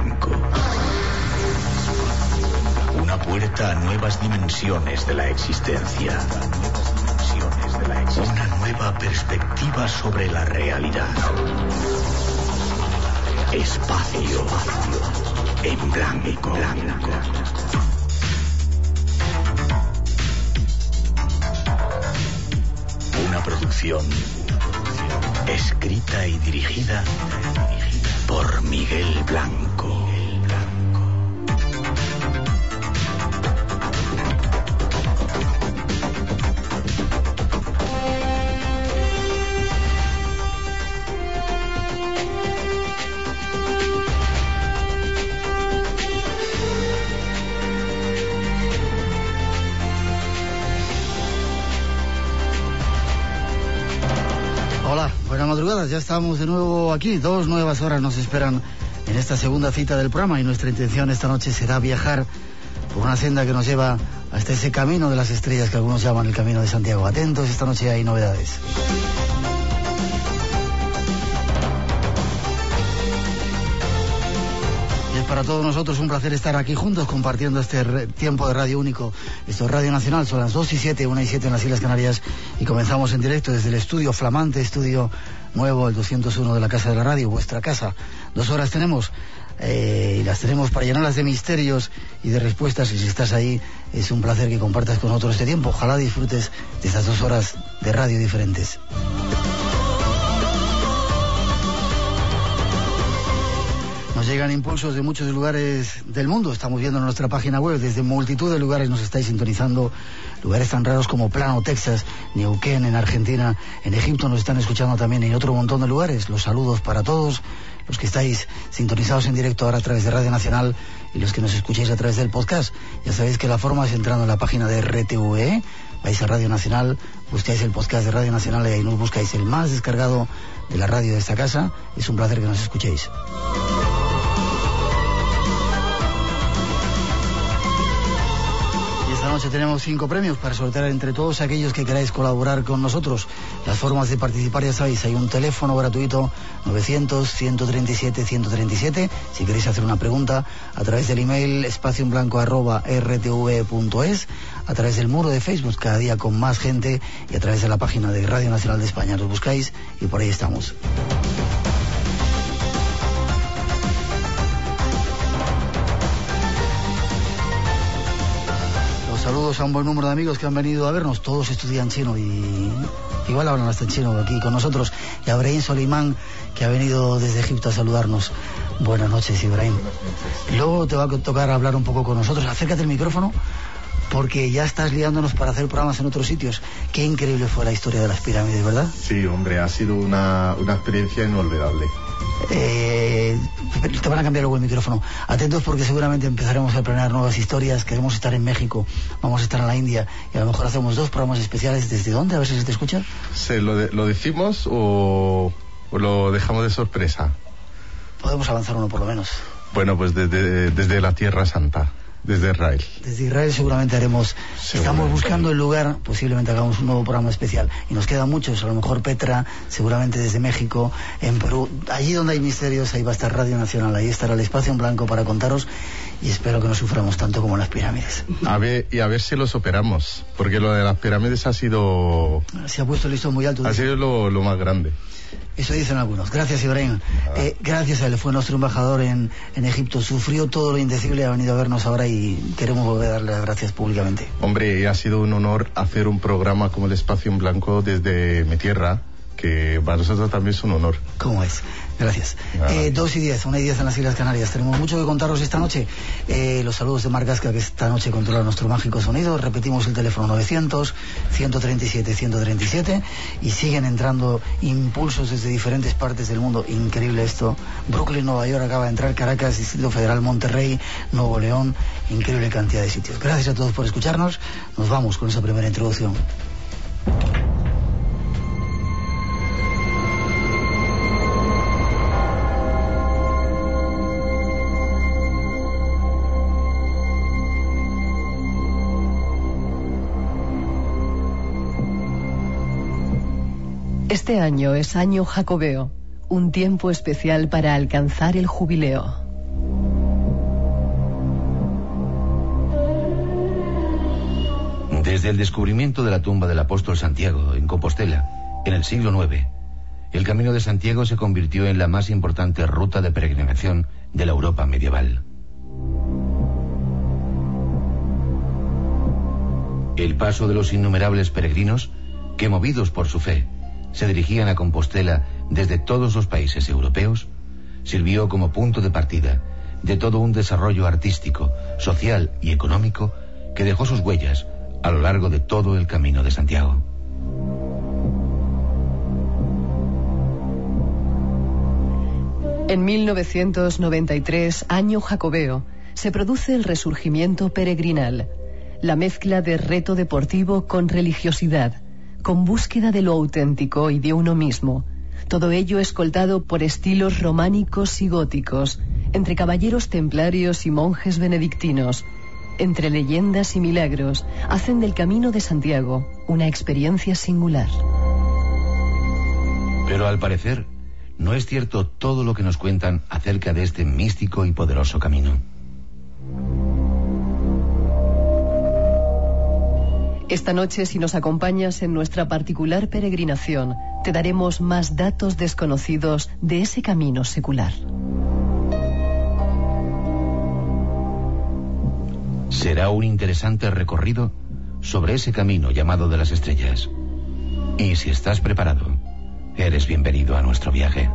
Blanco. Una puerta a nuevas dimensiones de la existencia. Una nueva perspectiva sobre la realidad. Espacio en blanco. Una producción escrita y dirigida por Miguel Blanco. Hola, buenas madrugadas, ya estamos de nuevo aquí, 2 nuevas horas nos esperan en esta segunda cita del programa y nuestra intención esta noche será viajar por una senda que nos lleva hasta ese camino de las estrellas que algunos llaman el Camino de Santiago. Atentos, esta noche hay novedades. Para todos nosotros un placer estar aquí juntos compartiendo este tiempo de radio único. Esto es Radio Nacional, son las 2:07, 1:07 en las Islas Canarias y comenzamos en directo desde el estudio flamante, estudio nuevo, el 201 de la Casa de la Radio, vuestra casa. 2 horas tenemos y las tenemos para llenarlas de misterios y de respuestas, y si estás ahí es un placer que compartas con nosotros este tiempo. Ojalá disfrutes de estas 2 horas de radio diferentes. Nos llegan impulsos de muchos lugares del mundo. Estamos viendo en nuestra página web, desde multitud de lugares nos estáis sintonizando. Lugares tan raros como Plano, Texas, Neuquén, en Argentina, en Egipto nos están escuchando también, y otro montón de lugares. Los saludos para todos los que estáis sintonizados en directo ahora a través de Radio Nacional y los que nos escucháis a través del podcast. Ya sabéis que la forma es entrando en la página de RTV, vais a Radio Nacional, buscáis el podcast de Radio Nacional y ahí nos buscáis el más descargado de la radio de esta casa. Es un placer que nos escuchéis. Esta noche tenemos 5 premios para sortear entre todos aquellos que queráis colaborar con nosotros. Las formas de participar ya sabéis, hay un teléfono gratuito 900-137-137. Si queréis hacer una pregunta, a través del email espacioenblanco@rtv.es, a través del muro de Facebook, cada día con más gente, y a través de la página de Radio Nacional de España. Los buscáis y por ahí estamos. Saludos a un buen número de amigos que han venido a vernos. Todos estudian chino y igual hablan hasta en chino aquí con nosotros. Y a Ibrahim Solimán, que ha venido desde Egipto a saludarnos. Buenas noches, Ibrahim. Luego te va a tocar hablar un poco con nosotros. Acércate el micrófono, porque ya estás liándonos para hacer programas en otros sitios. Qué increíble fue la historia de las pirámides, ¿verdad? Sí, hombre, ha sido una experiencia inolvidable. Te van a cambiar luego el micrófono. Atentos, porque seguramente empezaremos a planear nuevas historias. Queremos estar en México, vamos a estar en la India, y a lo mejor hacemos 2 programas especiales. ¿Desde dónde? A ver si se te escucha. Sí, ¿lo decimos o lo dejamos de sorpresa? Podemos avanzar uno por lo menos. Bueno, pues desde la Tierra Santa, desde Israel. Desde Israel seguramente haremos. Estamos buscando el lugar, posiblemente hagamos un nuevo programa especial. Y nos quedan muchos, a lo mejor Petra, seguramente desde México, en Perú. Allí donde hay misterios, ahí va a estar Radio Nacional, ahí estará el espacio en blanco para contaros, y espero que no suframos tanto como las pirámides. A ver si los operamos, porque lo de las pirámides se ha puesto el listón muy alto. Ha sido lo más grande. Eso dicen algunos. Gracias, Ibrahim. Gracias a él, fue nuestro embajador en Egipto, sufrió todo lo indecible, ha venido a vernos ahora y queremos volver a darle las gracias públicamente. Hombre, ha sido un honor hacer un programa como el Espacio en Blanco desde mi tierra, que para nosotros también es un honor. ¿Cómo es? Gracias. 2:10, 1:10 en las Islas Canarias. Tenemos mucho que contaros esta noche. Los saludos de Marc Gasca, que esta noche controla nuestro mágico sonido. Repetimos el teléfono 900-137-137. Y siguen entrando impulsos desde diferentes partes del mundo. Increíble esto. Brooklyn, Nueva York acaba de entrar, Caracas, Distrito Federal, Monterrey, Nuevo León. Increíble cantidad de sitios. Gracias a todos por escucharnos. Nos vamos con esa primera introducción. Este año es año jacobeo, un tiempo especial para alcanzar el jubileo. Desde el descubrimiento de la tumba del apóstol Santiago en Compostela, en el siglo IX, el Camino de Santiago se convirtió en la más importante ruta de peregrinación de la Europa medieval. El paso de los innumerables peregrinos que, movidos por su fe, se dirigían a Compostela desde todos los países europeos, sirvió como punto de partida de todo un desarrollo artístico, social y económico que dejó sus huellas a lo largo de todo el Camino de Santiago. En 1993, año jacobeo, se produce el resurgimiento peregrinal, la mezcla de reto deportivo con religiosidad, con búsqueda de lo auténtico y de uno mismo. Todo ello escoltado por estilos románicos y góticos, entre caballeros templarios y monjes benedictinos, entre leyendas y milagros, hacen del Camino de Santiago una experiencia singular. Pero al parecer, no es cierto todo lo que nos cuentan acerca de este místico y poderoso camino. Esta noche, si nos acompañas en nuestra particular peregrinación, te daremos más datos desconocidos de ese camino secular. Será un interesante recorrido sobre ese camino llamado de las estrellas. Y si estás preparado, eres bienvenido a nuestro viaje.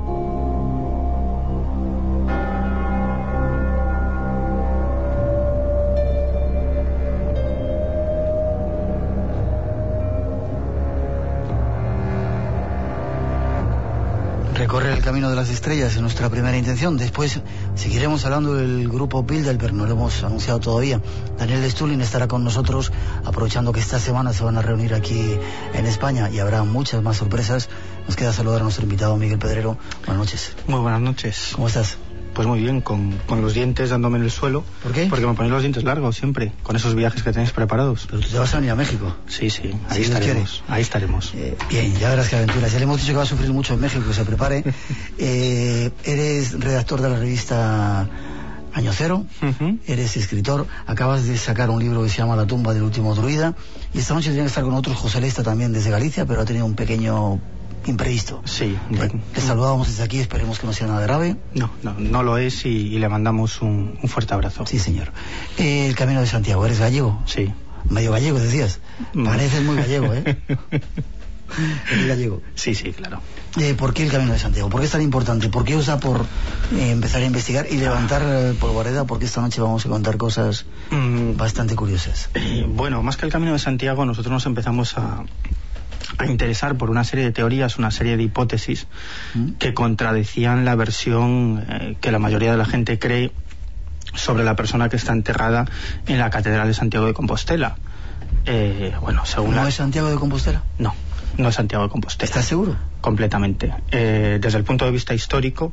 Recorrer el Camino de las Estrellas es nuestra primera intención. Después seguiremos hablando del grupo Bilderberg, no lo hemos anunciado todavía. Daniel Stulin estará con nosotros, aprovechando que esta semana se van a reunir aquí en España y habrá muchas más sorpresas. Nos queda saludar a nuestro invitado Miguel Pedrero. Buenas noches. Muy buenas noches. ¿Cómo estás? Pues muy bien, con los dientes dándome en el suelo. ¿Por qué? Porque me ponéis los dientes largos siempre, con esos viajes que tenéis preparados. Pero tú te vas a venir a México. Sí, ahí estaremos. Ahí estaremos. Bien, ya verás qué aventuras. Ya le hemos dicho que va a sufrir mucho en México, que se prepare. Eres redactor de la revista Año Cero, eres escritor, acabas de sacar un libro que se llama La tumba del último druida, y esta noche tenía que estar con otros José Lesta también desde Galicia, pero ha tenido un pequeño imprevisto. Sí. Le saludábamos desde aquí, esperemos que no sea nada grave. No lo es, y le mandamos un fuerte abrazo. Sí, señor. El Camino de Santiago, ¿eres gallego? Sí. Medio gallego, decías. Pareces muy gallego, ¿eh? ¿Eres gallego? Sí, claro. ¿Por qué el Camino de Santiago? ¿Por qué es tan importante? ¿Por qué os da por empezar a investigar y levantar polvareda? Porque esta noche vamos a contar cosas bastante curiosas. Bueno, más que el Camino de Santiago, nosotros nos empezamos a interesar por una serie de teorías, una serie de hipótesis que contradecían la versión que la mayoría de la gente cree sobre la persona que está enterrada en la Catedral de Santiago de Compostela. ¿No es Santiago de Compostela? No es Santiago de Compostela. ¿Estás seguro? Completamente. Desde el punto de vista histórico,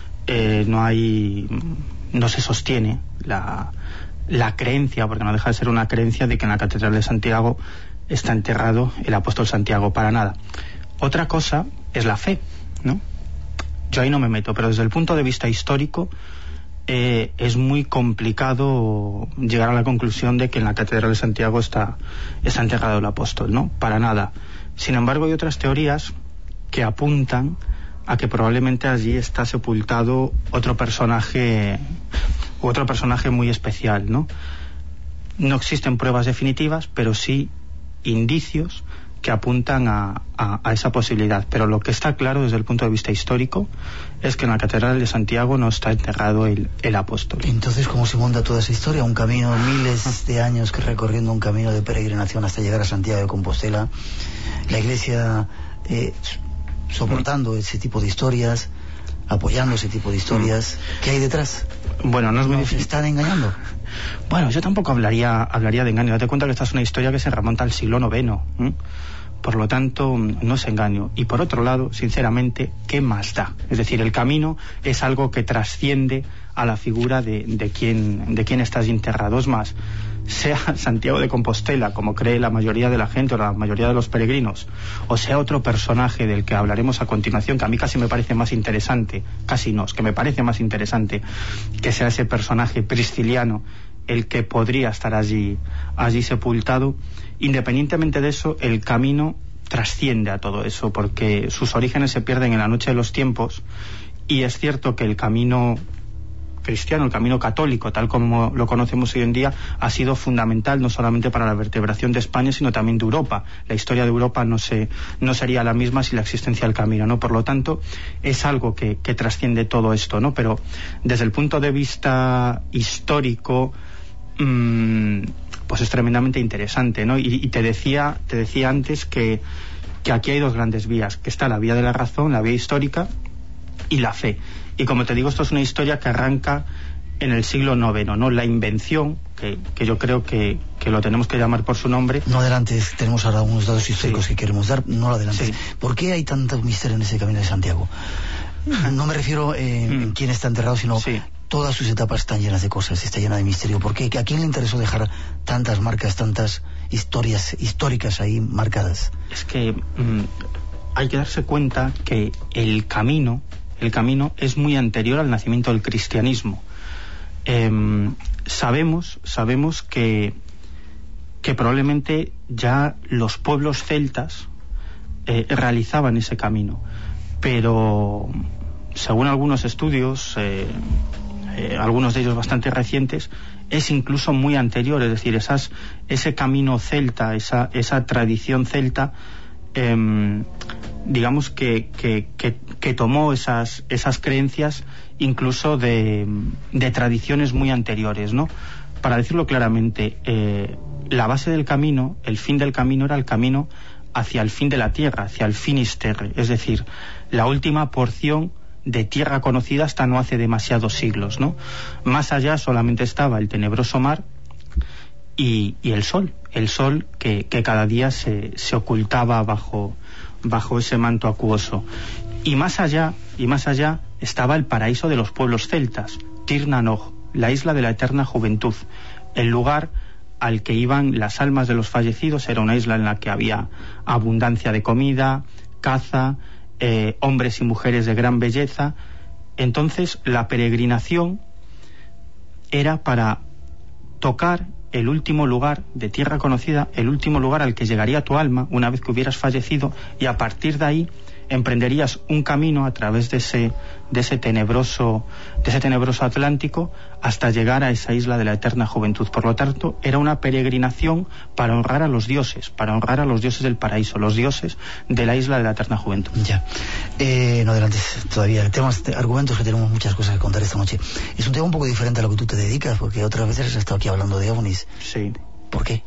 no se sostiene la creencia, porque no deja de ser una creencia, de que en la Catedral de Santiago está enterrado el apóstol Santiago, para nada. Otra cosa es la fe, ¿no? Yo ahí no me meto, pero desde el punto de vista histórico es muy complicado llegar a la conclusión de que en la Catedral de Santiago está enterrado el apóstol, ¿no? Para nada. Sin embargo, hay otras teorías que apuntan a que probablemente allí está sepultado otro personaje muy especial, ¿no? No existen pruebas definitivas, pero sí indicios que apuntan a esa posibilidad. Pero lo que está claro desde el punto de vista histórico es que en la Catedral de Santiago no está enterrado el apóstol. Entonces, ¿cómo se monta toda esa historia? Un camino, miles de años recorriendo un camino de peregrinación hasta llegar a Santiago de Compostela. La Iglesia soportando ese tipo de historias, apoyando ese tipo de historias. ¿Qué hay detrás? Bueno, no es muy difícil. ¿Están engañando? Bueno, yo tampoco hablaría de engaño. Date cuenta que esta es una historia que se remonta al siglo IX. Por lo tanto, no es engaño. Y por otro lado, sinceramente, ¿qué más da? Es decir, el camino es algo que trasciende a la figura de quién está allí enterrado. Es más, sea Santiago de Compostela, como cree la mayoría de la gente o la mayoría de los peregrinos, o sea otro personaje del que hablaremos a continuación, que a mí casi me parece más interesante, que me parece más interesante que sea ese personaje prisciliano el que podría estar allí sepultado. Independientemente de eso, el camino trasciende a todo eso, porque sus orígenes se pierden en la noche de los tiempos, y es cierto que el camino cristiano, el camino católico, tal como lo conocemos hoy en día, ha sido fundamental no solamente para la vertebración de España, sino también de Europa. La historia de Europa no sería la misma sin la existencia del camino, ¿no? Por lo tanto, es algo que trasciende todo esto, ¿no? Pero desde el punto de vista histórico, pues es tremendamente interesante, ¿no? Y te decía antes que aquí hay dos grandes vías, que está la vía de la razón, la vía histórica, y la fe. Y como te digo, esto es una historia que arranca en el siglo IX, ¿no? La invención, que yo creo que lo tenemos que llamar por su nombre. No adelantes, tenemos ahora unos datos históricos que queremos dar, no lo adelantes. Sí. ¿Por qué hay tanto misterio en ese Camino de Santiago? No me refiero en quién está enterrado, sino todas sus etapas están llenas de cosas, está llena de misterio. ¿Por qué? ¿A quién le interesó dejar tantas marcas, tantas historias históricas ahí marcadas? Es que hay que darse cuenta que el camino es muy anterior al nacimiento del cristianismo. Sabemos que probablemente ya los pueblos celtas realizaban ese camino, pero según algunos estudios, algunos de ellos bastante recientes, es incluso muy anterior. Es decir, ese camino celta, esa tradición celta, digamos que tomó esas creencias incluso de tradiciones muy anteriores, ¿no? Para decirlo claramente, la base del camino, el fin del camino, era el camino hacia el fin de la tierra, hacia el finisterre, es decir, la última porción de tierra conocida hasta no hace demasiados siglos, ¿no? Más allá solamente estaba el tenebroso mar y el sol que cada día se ocultaba bajo ese manto acuoso. Y más allá estaba el paraíso de los pueblos celtas, Tir na Nog, la isla de la eterna juventud, el lugar al que iban las almas de los fallecidos. Era una isla en la que había abundancia de comida, caza, hombres y mujeres de gran belleza. Entonces la peregrinación era para tocar el último lugar de tierra conocida, el último lugar al que llegaría tu alma una vez que hubieras fallecido, y a partir de ahí emprenderías un camino a través de ese tenebroso Atlántico hasta llegar a esa isla de la eterna juventud. Por lo tanto, era una peregrinación para honrar a los dioses, del paraíso, los dioses de la isla de la eterna juventud. Ya. No adelantes todavía. Argumentos, que tenemos muchas cosas que contar esta noche. Es un tema un poco diferente a lo que tú te dedicas, porque otras veces has estado aquí hablando de ovnis. Sí. ¿Por qué?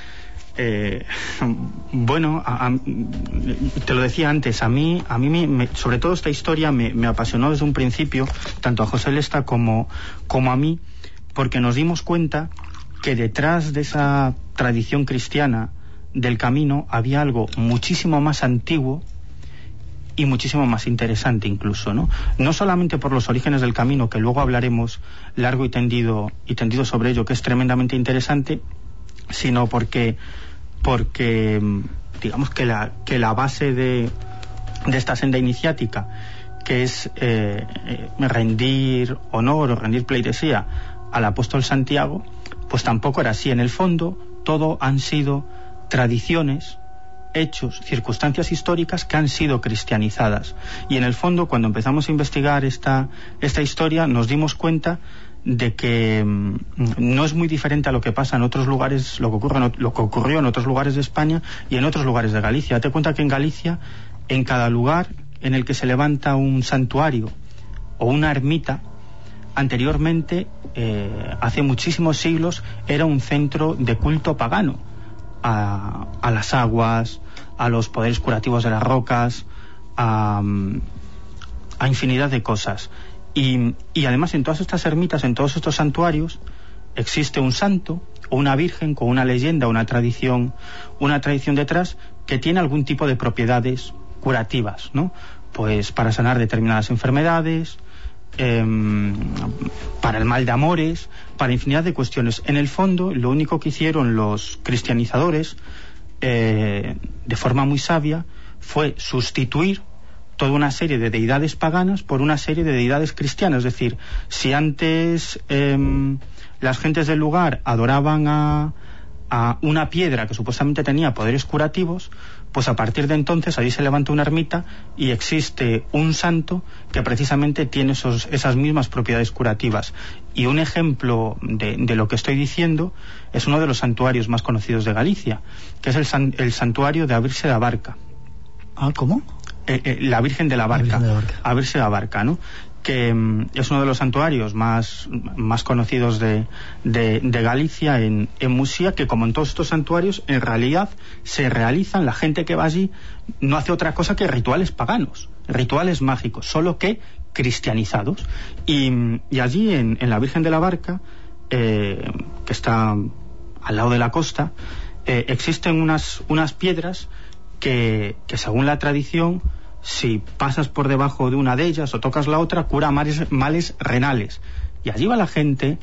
Bueno, te lo decía antes, a mí sobre todo esta historia me apasionó desde un principio, tanto a José Lesta como a mí, porque nos dimos cuenta que detrás de esa tradición cristiana del camino había algo muchísimo más antiguo y muchísimo más interesante incluso, ¿no? No solamente por los orígenes del camino, que luego hablaremos largo y tendido sobre ello, que es tremendamente interesante, sino porque digamos que la base de esta senda iniciática, que es rendir honor o rendir pleitesía al apóstol Santiago, pues tampoco era así. En el fondo, todo han sido tradiciones, hechos, circunstancias históricas que han sido cristianizadas. Y en el fondo, cuando empezamos a investigar esta historia, nos dimos cuenta de que no es muy diferente a lo que pasa en otros lugares, lo que ocurrió en otros lugares de España y en otros lugares de Galicia. Date cuenta que en Galicia, en cada lugar en el que se levanta un santuario o una ermita, anteriormente, hace muchísimos siglos, era un centro de culto pagano a las aguas, a los poderes curativos de las rocas, a infinidad de cosas. Y además, en todas estas ermitas, en todos estos santuarios, existe un santo o una virgen con una leyenda, una tradición detrás, que tiene algún tipo de propiedades curativas, ¿no? Pues para sanar determinadas enfermedades, para el mal de amores, para infinidad de cuestiones. En el fondo, lo único que hicieron los cristianizadores, de forma muy sabia, fue sustituir toda una serie de deidades paganas por una serie de deidades cristianas. Es decir, si antes las gentes del lugar adoraban a una piedra que supuestamente tenía poderes curativos, pues a partir de entonces allí se levanta una ermita y existe un santo que precisamente tiene esas mismas propiedades curativas. Y un ejemplo de lo que estoy diciendo es uno de los santuarios más conocidos de Galicia, que es el santuario de Abrirse la Barca. ¿Cómo? La Virgen de la Barca. Abrirse la Barca, ¿no? Que es uno de los santuarios más conocidos de Galicia en Musía, que como en todos estos santuarios en realidad se realizan, la gente que va allí no hace otra cosa que rituales paganos, rituales mágicos, solo que cristianizados. Y allí en la Virgen de la Barca, que está al lado de la costa, existen unas piedras que según la tradición, si pasas por debajo de una de ellas o tocas la otra, cura males renales. Y allí va la gente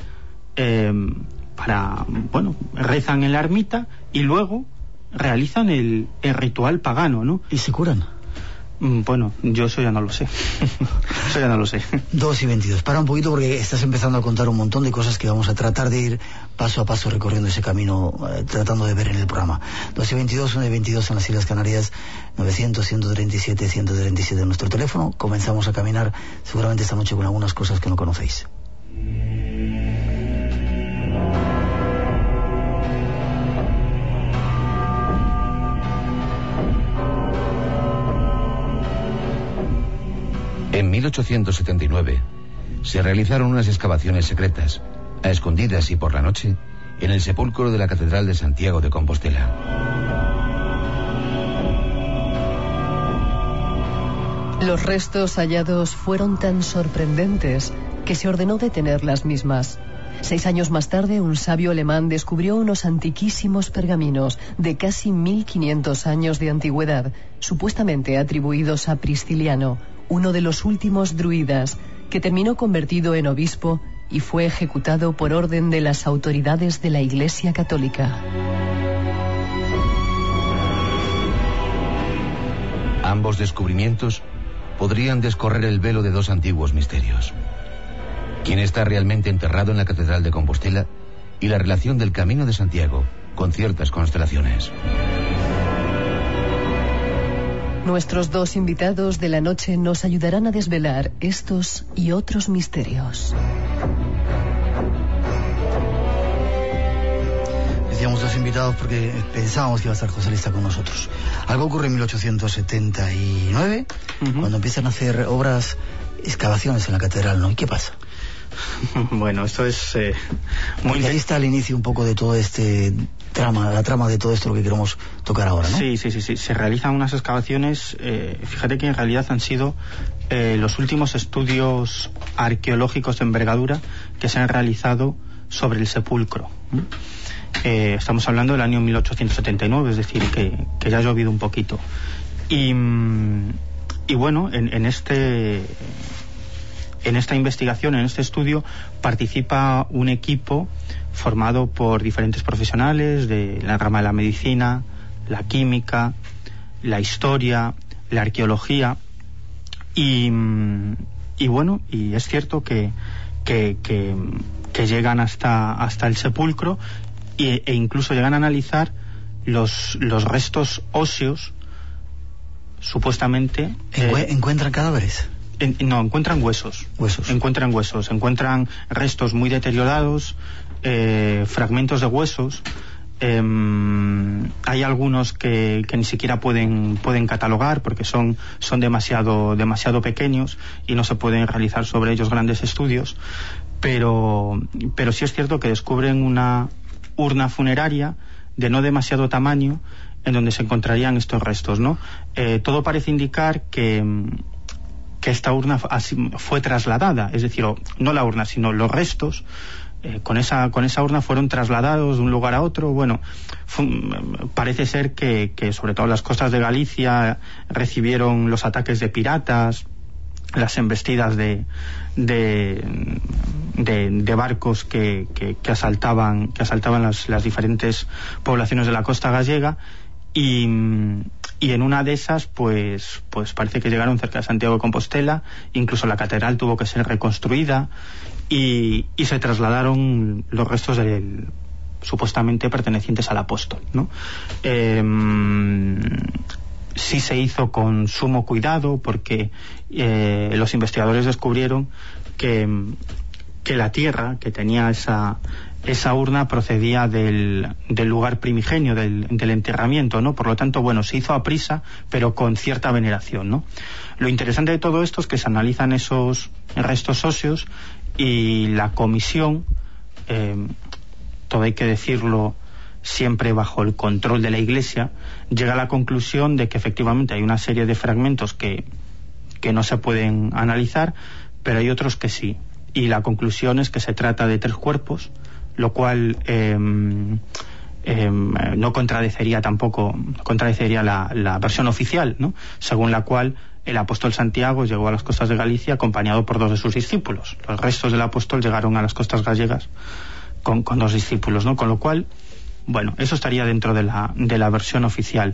rezan en la ermita y luego realizan el ritual pagano, ¿no? ¿Y se curan? Bueno, yo eso ya no lo sé. Eso ya no lo sé. 2:22. Para un poquito porque estás empezando a contar un montón de cosas que vamos a tratar de ir paso a paso recorriendo ese camino, tratando de ver en el programa. 2:22, 1:22 en las Islas Canarias, 900-137-137 en nuestro teléfono. Comenzamos a caminar seguramente esta noche con algunas cosas que no conocéis. En 1879 se realizaron unas excavaciones secretas, a escondidas y por la noche, en el sepulcro de la Catedral de Santiago de Compostela. Los restos hallados fueron tan sorprendentes que se ordenó detener las mismas. 6 años más tarde, un sabio alemán descubrió unos antiquísimos pergaminos de casi 1500 años de antigüedad, supuestamente atribuidos a Prisciliano, uno de los últimos druidas, que terminó convertido en obispo y fue ejecutado por orden de las autoridades de la Iglesia Católica. Ambos descubrimientos podrían descorrer el velo de 2 antiguos misterios: quién está realmente enterrado en la Catedral de Compostela y la relación del Camino de Santiago con ciertas constelaciones. Nuestros 2 invitados de la noche nos ayudarán a desvelar estos y otros misterios. Decíamos 2 invitados porque pensábamos que iba a estar José Lista con nosotros. Algo ocurre en 1879, cuando empiezan a hacer excavaciones en la catedral, ¿no? ¿Y qué pasa? Bueno, esto es muy... Ahí está el inicio un poco de todo la trama de todo esto lo que queremos tocar ahora, ¿no? Sí. Se realizan unas excavaciones, fíjate que en realidad han sido los últimos estudios arqueológicos de envergadura que se han realizado sobre el sepulcro. Estamos hablando del año 1879, es decir, que ya ha llovido un poquito. Y bueno, en esta investigación, en este estudio, participa un equipo formado por diferentes profesionales de la rama de la medicina, la química, la historia, la arqueología, y bueno, y es cierto que llegan hasta el sepulcro e incluso llegan a analizar los restos óseos, supuestamente. ¿Encuentran cadáveres? No, encuentran huesos. Encuentran restos muy deteriorados, fragmentos de huesos. Hay algunos que ni siquiera pueden catalogar porque son demasiado pequeños y no se pueden realizar sobre ellos grandes estudios. Pero sí es cierto que descubren una urna funeraria de no demasiado tamaño en donde se encontrarían estos restos, ¿no? Todo parece indicar que esta urna fue trasladada, es decir, no la urna, sino los restos, con esa urna fueron trasladados de un lugar a otro. Bueno, parece ser que sobre todo las costas de Galicia recibieron los ataques de piratas, las embestidas de barcos que asaltaban las diferentes poblaciones de la costa gallega, y en una de esas pues parece que llegaron cerca de Santiago de Compostela, incluso la catedral tuvo que ser reconstruida y se trasladaron los restos supuestamente pertenecientes al apóstol, ¿no? Sí se hizo con sumo cuidado porque los investigadores descubrieron que la tierra que tenía esa urna procedía del lugar primigenio, del enterramiento, ¿no? Por lo tanto, bueno, se hizo a prisa, pero con cierta veneración, ¿no? Lo interesante de todo esto es que se analizan esos restos óseos y la comisión, todo hay que decirlo siempre bajo el control de la Iglesia, llega a la conclusión de que efectivamente hay una serie de fragmentos que no se pueden analizar, pero hay otros que sí. Y la conclusión es que se trata de 3 cuerpos, lo cual no contradeciría la versión oficial, ¿no? Según la cual el apóstol Santiago llegó a las costas de Galicia acompañado por 2 de sus discípulos. Los restos del apóstol llegaron a las costas gallegas con 2 discípulos, ¿no? Con lo cual, bueno, eso estaría dentro de la versión oficial.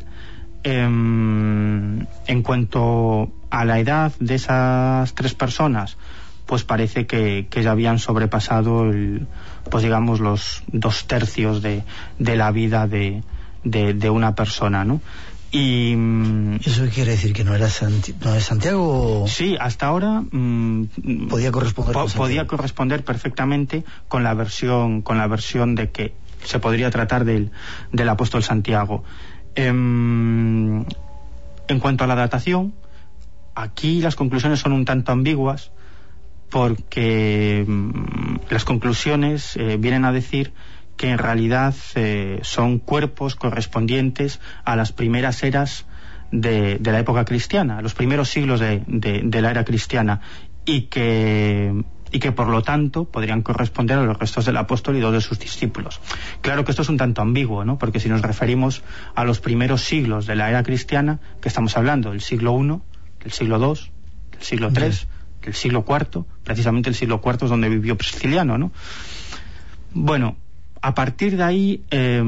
En cuanto a la edad de esas 3 personas, pues parece que ya habían sobrepasado pues digamos los 2/3 de la vida de una persona, ¿no? Y ¿eso quiere decir que no es Santiago? Sí, hasta ahora podía corresponder perfectamente con la versión de que se podría tratar del apóstol Santiago. En cuanto a la datación, aquí las conclusiones son un tanto ambiguas, porque las conclusiones vienen a decir que en realidad son cuerpos correspondientes a las primeras eras de la época cristiana, a los primeros siglos de la era cristiana, y que por lo tanto podrían corresponder a los restos del apóstol y 2 de sus discípulos. Claro que esto es un tanto ambiguo, ¿no? Porque si nos referimos a los primeros siglos de la era cristiana, que estamos hablando del siglo I, del siglo II, del siglo III, del siglo IV, precisamente el siglo IV es donde vivió Prisciliano, ¿no? Bueno, a partir de ahí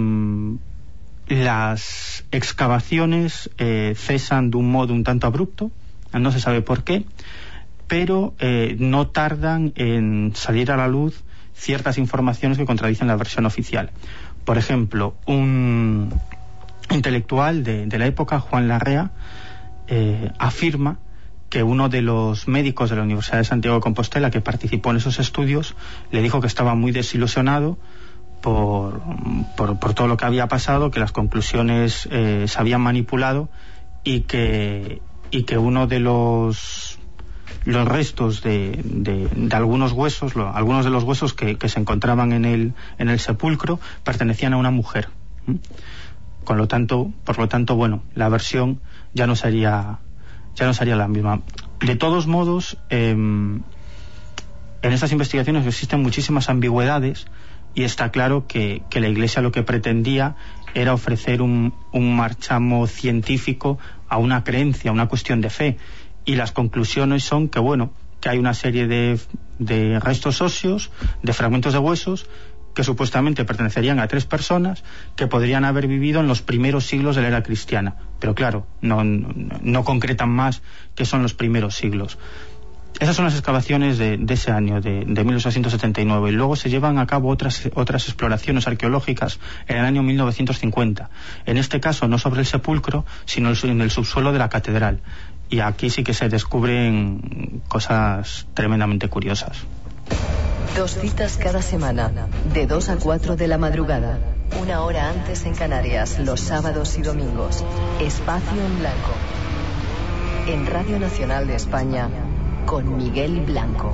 las excavaciones cesan de un modo un tanto abrupto, no se sabe por qué, pero no tardan en salir a la luz ciertas informaciones que contradicen la versión oficial. Por ejemplo, un intelectual de la época, Juan Larrea, afirma que uno de los médicos de la Universidad de Santiago de Compostela que participó en esos estudios le dijo que estaba muy desilusionado por todo lo que había pasado, que las conclusiones se habían manipulado y que uno de los restos de algunos huesos, algunos de los huesos que se encontraban en el sepulcro pertenecían a una mujer. Por lo tanto, bueno, la versión ya no sería la misma. De todos modos, en estas investigaciones existen muchísimas ambigüedades y está claro que la Iglesia lo que pretendía era ofrecer un marchamo científico a una creencia, a una cuestión de fe, y las conclusiones son que hay una serie de restos óseos, de fragmentos de huesos que supuestamente pertenecerían a 3 personas que podrían haber vivido en los primeros siglos de la era cristiana, pero claro, no concretan más que son los primeros siglos. Esas son las excavaciones de ese año, de 1879, y luego se llevan a cabo otras exploraciones arqueológicas en el año 1950, en este caso no sobre el sepulcro, sino en el subsuelo de la catedral, y aquí sí que se descubren cosas tremendamente curiosas. 2 citas cada semana, de 2 a 4 de la madrugada, 1 hora antes en Canarias, los sábados y domingos. Espacio en Blanco. En Radio Nacional de España, con Miguel Blanco.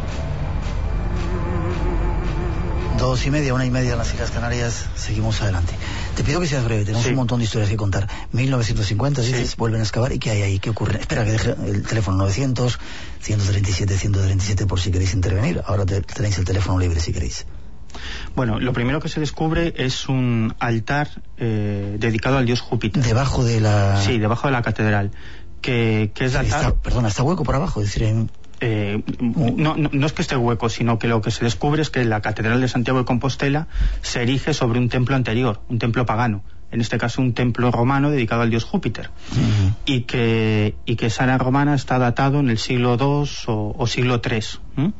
2:30, 1:30 en las Islas Canarias. Seguimos adelante. Te pido que seas breve, tenemos un montón de historias que contar. 1950, dices, vuelven a excavar. ¿Y qué hay ahí? ¿Qué ocurre? Espera, que deje el teléfono 900-137-137 por si queréis intervenir. Ahora tenéis el teléfono libre si queréis. Bueno, lo primero que se descubre es un altar dedicado al dios Júpiter. ¿Debajo de la...? Sí, debajo de la catedral. Que es altar... ¿Está hueco por abajo? Es decir, no es que esté hueco, sino que lo que se descubre es que la catedral de Santiago de Compostela se erige sobre un templo anterior, un templo pagano, en este caso un templo romano dedicado al dios Júpiter, y que esa era romana está datado en el siglo II o siglo III.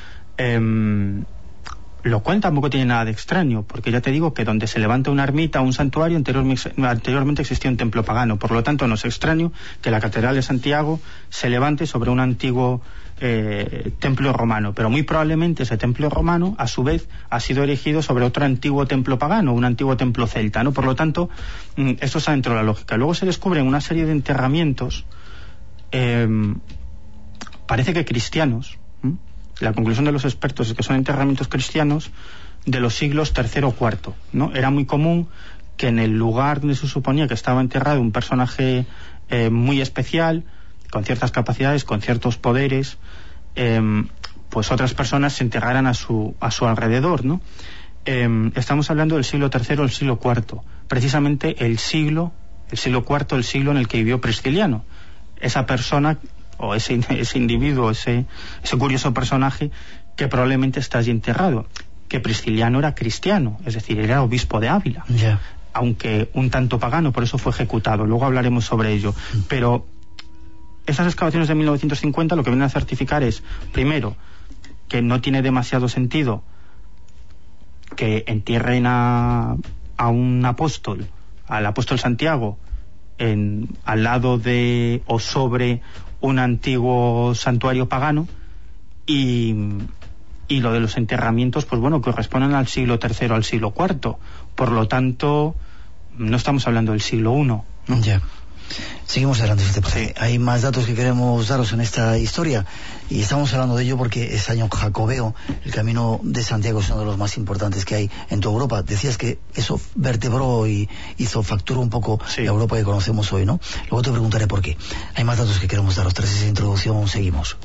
Lo cual tampoco tiene nada de extraño, porque ya te digo que donde se levanta una ermita o un santuario, anteriormente existía un templo pagano. Por lo tanto, no es extraño que la Catedral de Santiago se levante sobre un antiguo templo romano. Pero muy probablemente ese templo romano, a su vez, ha sido erigido sobre otro antiguo templo pagano, un antiguo templo celta, ¿no? Por lo tanto, esto está dentro de la lógica. Luego se descubren una serie de enterramientos, parece que cristianos. La conclusión de los expertos es que son enterramientos cristianos de los siglos III o IV, ¿no? Era muy común que en el lugar donde se suponía que estaba enterrado un personaje muy especial, con ciertas capacidades, con ciertos poderes, pues otras personas se enterraran a su alrededor, ¿no? Estamos hablando del siglo III o el siglo IV, precisamente el siglo IV, el siglo en el que vivió Prisciliano. Esa persona o ese individuo, ese curioso personaje que probablemente está allí enterrado, que Prisciliano era cristiano, es decir, era obispo de Ávila, aunque un tanto pagano, por eso fue ejecutado. Luego hablaremos sobre ello. Pero esas excavaciones de 1950 lo que vienen a certificar es, primero, que no tiene demasiado sentido que entierren a un apóstol, al apóstol Santiago, al lado de o sobre un antiguo santuario pagano, y lo de los enterramientos, pues bueno, corresponden al siglo III, al siglo IV. Por lo tanto, no estamos hablando del siglo I, ¿no? Ya. Seguimos adelante, si te parece. Sí. Hay más datos que queremos daros en esta historia, y estamos hablando de ello porque es año jacobeo. El Camino de Santiago es uno de los más importantes que hay en toda Europa. Decías que eso vertebró y facturó un poco la Europa que conocemos hoy, ¿no? Luego te preguntaré por qué. Hay más datos que queremos daros. Tras esa introducción seguimos.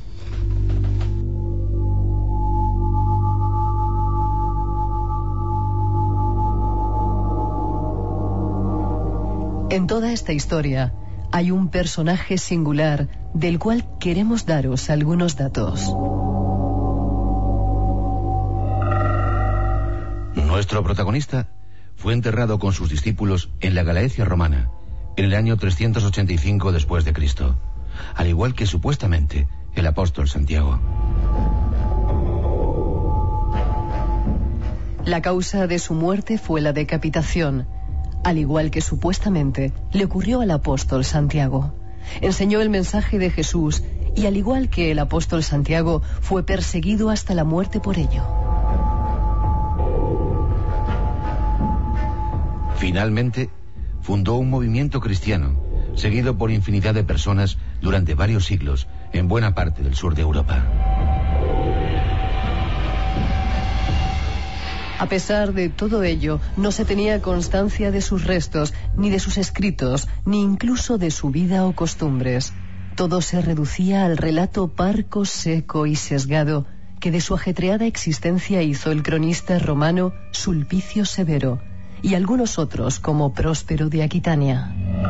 En toda esta historia hay un personaje singular del cual queremos daros algunos datos. Nuestro protagonista fue enterrado con sus discípulos en la Galaecia romana en el año 385 después de Cristo, al igual que supuestamente el apóstol Santiago. La causa de su muerte fue la decapitación, al igual que supuestamente le ocurrió al apóstol Santiago. Enseñó el mensaje de Jesús y, al igual que el apóstol Santiago, fue perseguido hasta la muerte por ello. Finalmente, fundó un movimiento cristiano, seguido por infinidad de personas durante varios siglos en buena parte del sur de Europa. A pesar de todo ello, no se tenía constancia de sus restos, ni de sus escritos, ni incluso de su vida o costumbres. Todo se reducía al relato parco, seco y sesgado que de su ajetreada existencia hizo el cronista romano Sulpicio Severo y algunos otros como Próspero de Aquitania.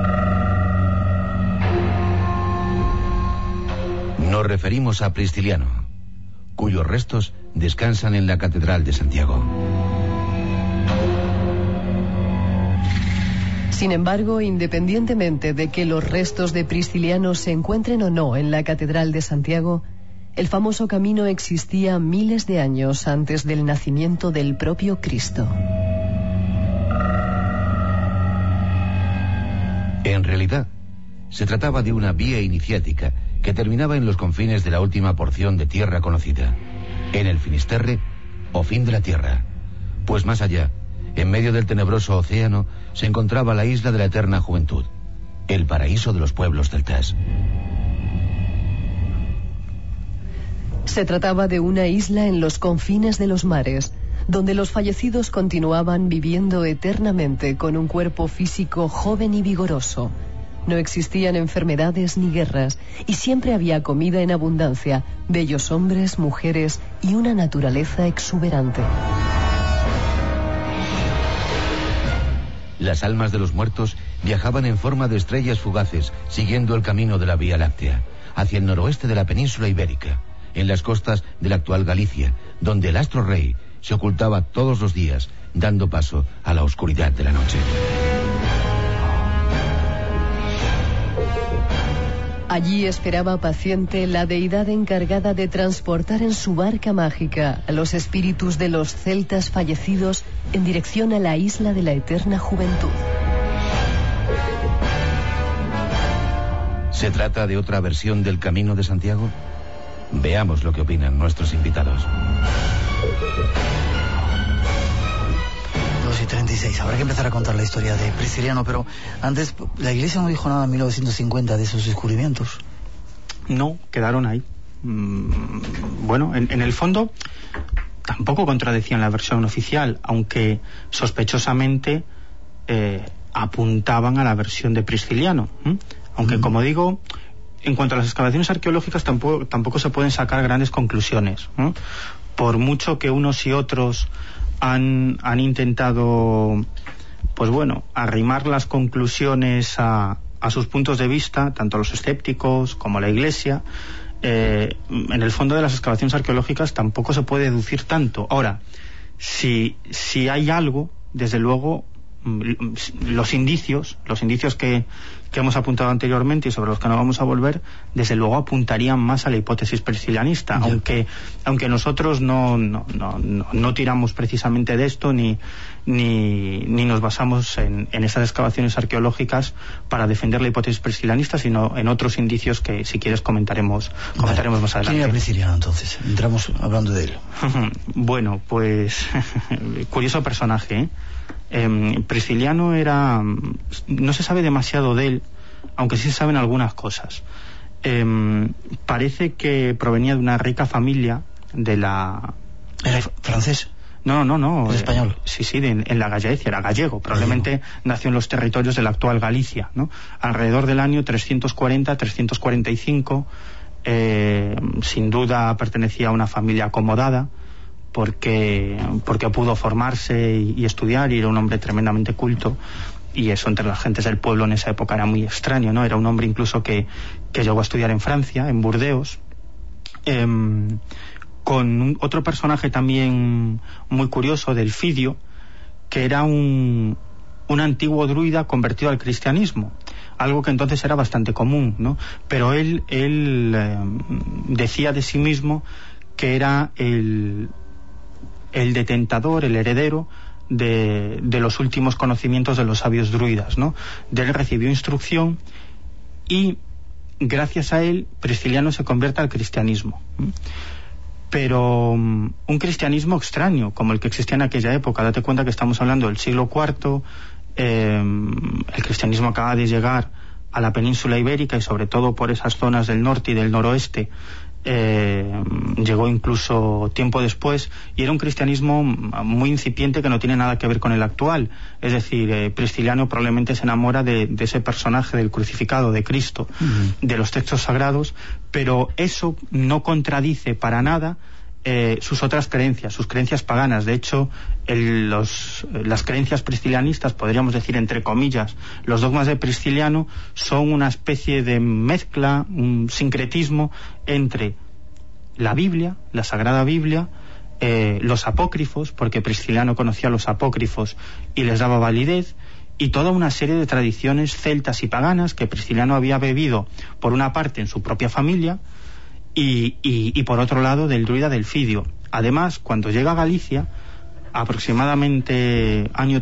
Nos referimos a Prisciliano, cuyos restos descansan en la Catedral de Santiago. Sin embargo, independientemente de que los restos de Prisciliano se encuentren o no en la Catedral de Santiago, el famoso camino existía miles de años antes del nacimiento del propio Cristo. En realidad, se trataba de una vía iniciática que terminaba en los confines de la última porción de tierra conocida, en el Finisterre o fin de la tierra, pues más allá, en medio del tenebroso océano, se encontraba la isla de la eterna juventud, el paraíso de los pueblos celtas. Se trataba de una isla en los confines de los mares, donde los fallecidos continuaban viviendo eternamente con un cuerpo físico joven y vigoroso. No existían enfermedades ni guerras, y siempre había comida en abundancia, bellos hombres, mujeres y una naturaleza exuberante. Las almas de los muertos viajaban en forma de estrellas fugaces, siguiendo el camino de la Vía Láctea, hacia el noroeste de la península ibérica, en las costas de la actual Galicia, donde el astro rey se ocultaba todos los días, dando paso a la oscuridad de la noche. Allí esperaba paciente la deidad encargada de transportar en su barca mágica a los espíritus de los celtas fallecidos en dirección a la isla de la eterna juventud. ¿Se trata de otra versión del Camino de Santiago? Veamos lo que opinan nuestros invitados. 2:36. Habrá que empezar a contar la historia de Prisciliano, pero antes, la Iglesia no dijo nada en 1950 de esos descubrimientos. No, quedaron ahí. Bueno, en el fondo tampoco contradecían la versión oficial, aunque sospechosamente apuntaban a la versión de Prisciliano. Aunque, como digo, en cuanto a las excavaciones arqueológicas tampoco se pueden sacar grandes conclusiones, ¿no? Por mucho que unos y otros han intentado, pues bueno, arrimar las conclusiones a sus puntos de vista, tanto los escépticos como la Iglesia, en el fondo de las excavaciones arqueológicas tampoco se puede deducir tanto. Ahora, si hay algo, desde luego, los indicios que hemos apuntado anteriormente y sobre los que no vamos a volver, desde luego apuntarían más a la hipótesis priscilianista, aunque nosotros no tiramos precisamente de esto ni nos basamos en estas excavaciones arqueológicas para defender la hipótesis priscilianista, sino en otros indicios que, si quieres, comentaremos más adelante. ¿Quién era Prisciliano, entonces? Entramos hablando de él. Bueno, pues curioso personaje, ¿eh? Prisciliano era... no se sabe demasiado de él, aunque sí se saben algunas cosas. Parece que provenía de una rica familia de la... ¿Era francés? No. ¿Es español? Sí, en la Gallaecia, era gallego. Probablemente nació en los territorios de la actual Galicia, ¿no? Alrededor del año 340-345. Sin duda pertenecía a una familia acomodada, porque pudo formarse y estudiar, y era un hombre tremendamente culto, y eso entre las gentes del pueblo en esa época era muy extraño, ¿no? Era un hombre incluso que llegó a estudiar en Francia, en Burdeos, con otro personaje también muy curioso, Delfidio, que era un antiguo druida convertido al cristianismo, algo que entonces era bastante común, ¿no? Pero él decía de sí mismo que era el detentador, el heredero de los últimos conocimientos de los sabios druidas, ¿no? De él recibió instrucción y gracias a él Prisciliano se convierte al cristianismo, pero un cristianismo extraño como el que existía en aquella época. Date cuenta que estamos hablando del siglo IV. El cristianismo acaba de llegar a la península ibérica y sobre todo por esas zonas del norte y del noroeste. Llegó incluso tiempo después, y era un cristianismo muy incipiente que no tiene nada que ver con el actual. Es decir, Prisciliano probablemente se enamora de ese personaje del crucificado, de Cristo, de los textos sagrados, pero eso no contradice para nada sus otras creencias, sus creencias paganas. De hecho, las creencias priscilianistas, podríamos decir entre comillas, los dogmas de Prisciliano, son una especie de mezcla, un sincretismo entre la Biblia, la Sagrada Biblia, los apócrifos, porque Prisciliano conocía los apócrifos y les daba validez, y toda una serie de tradiciones celtas y paganas que Prisciliano había bebido, por una parte en su propia familia, y por otro lado del druida Delfidio. Además, cuando llega a Galicia, aproximadamente año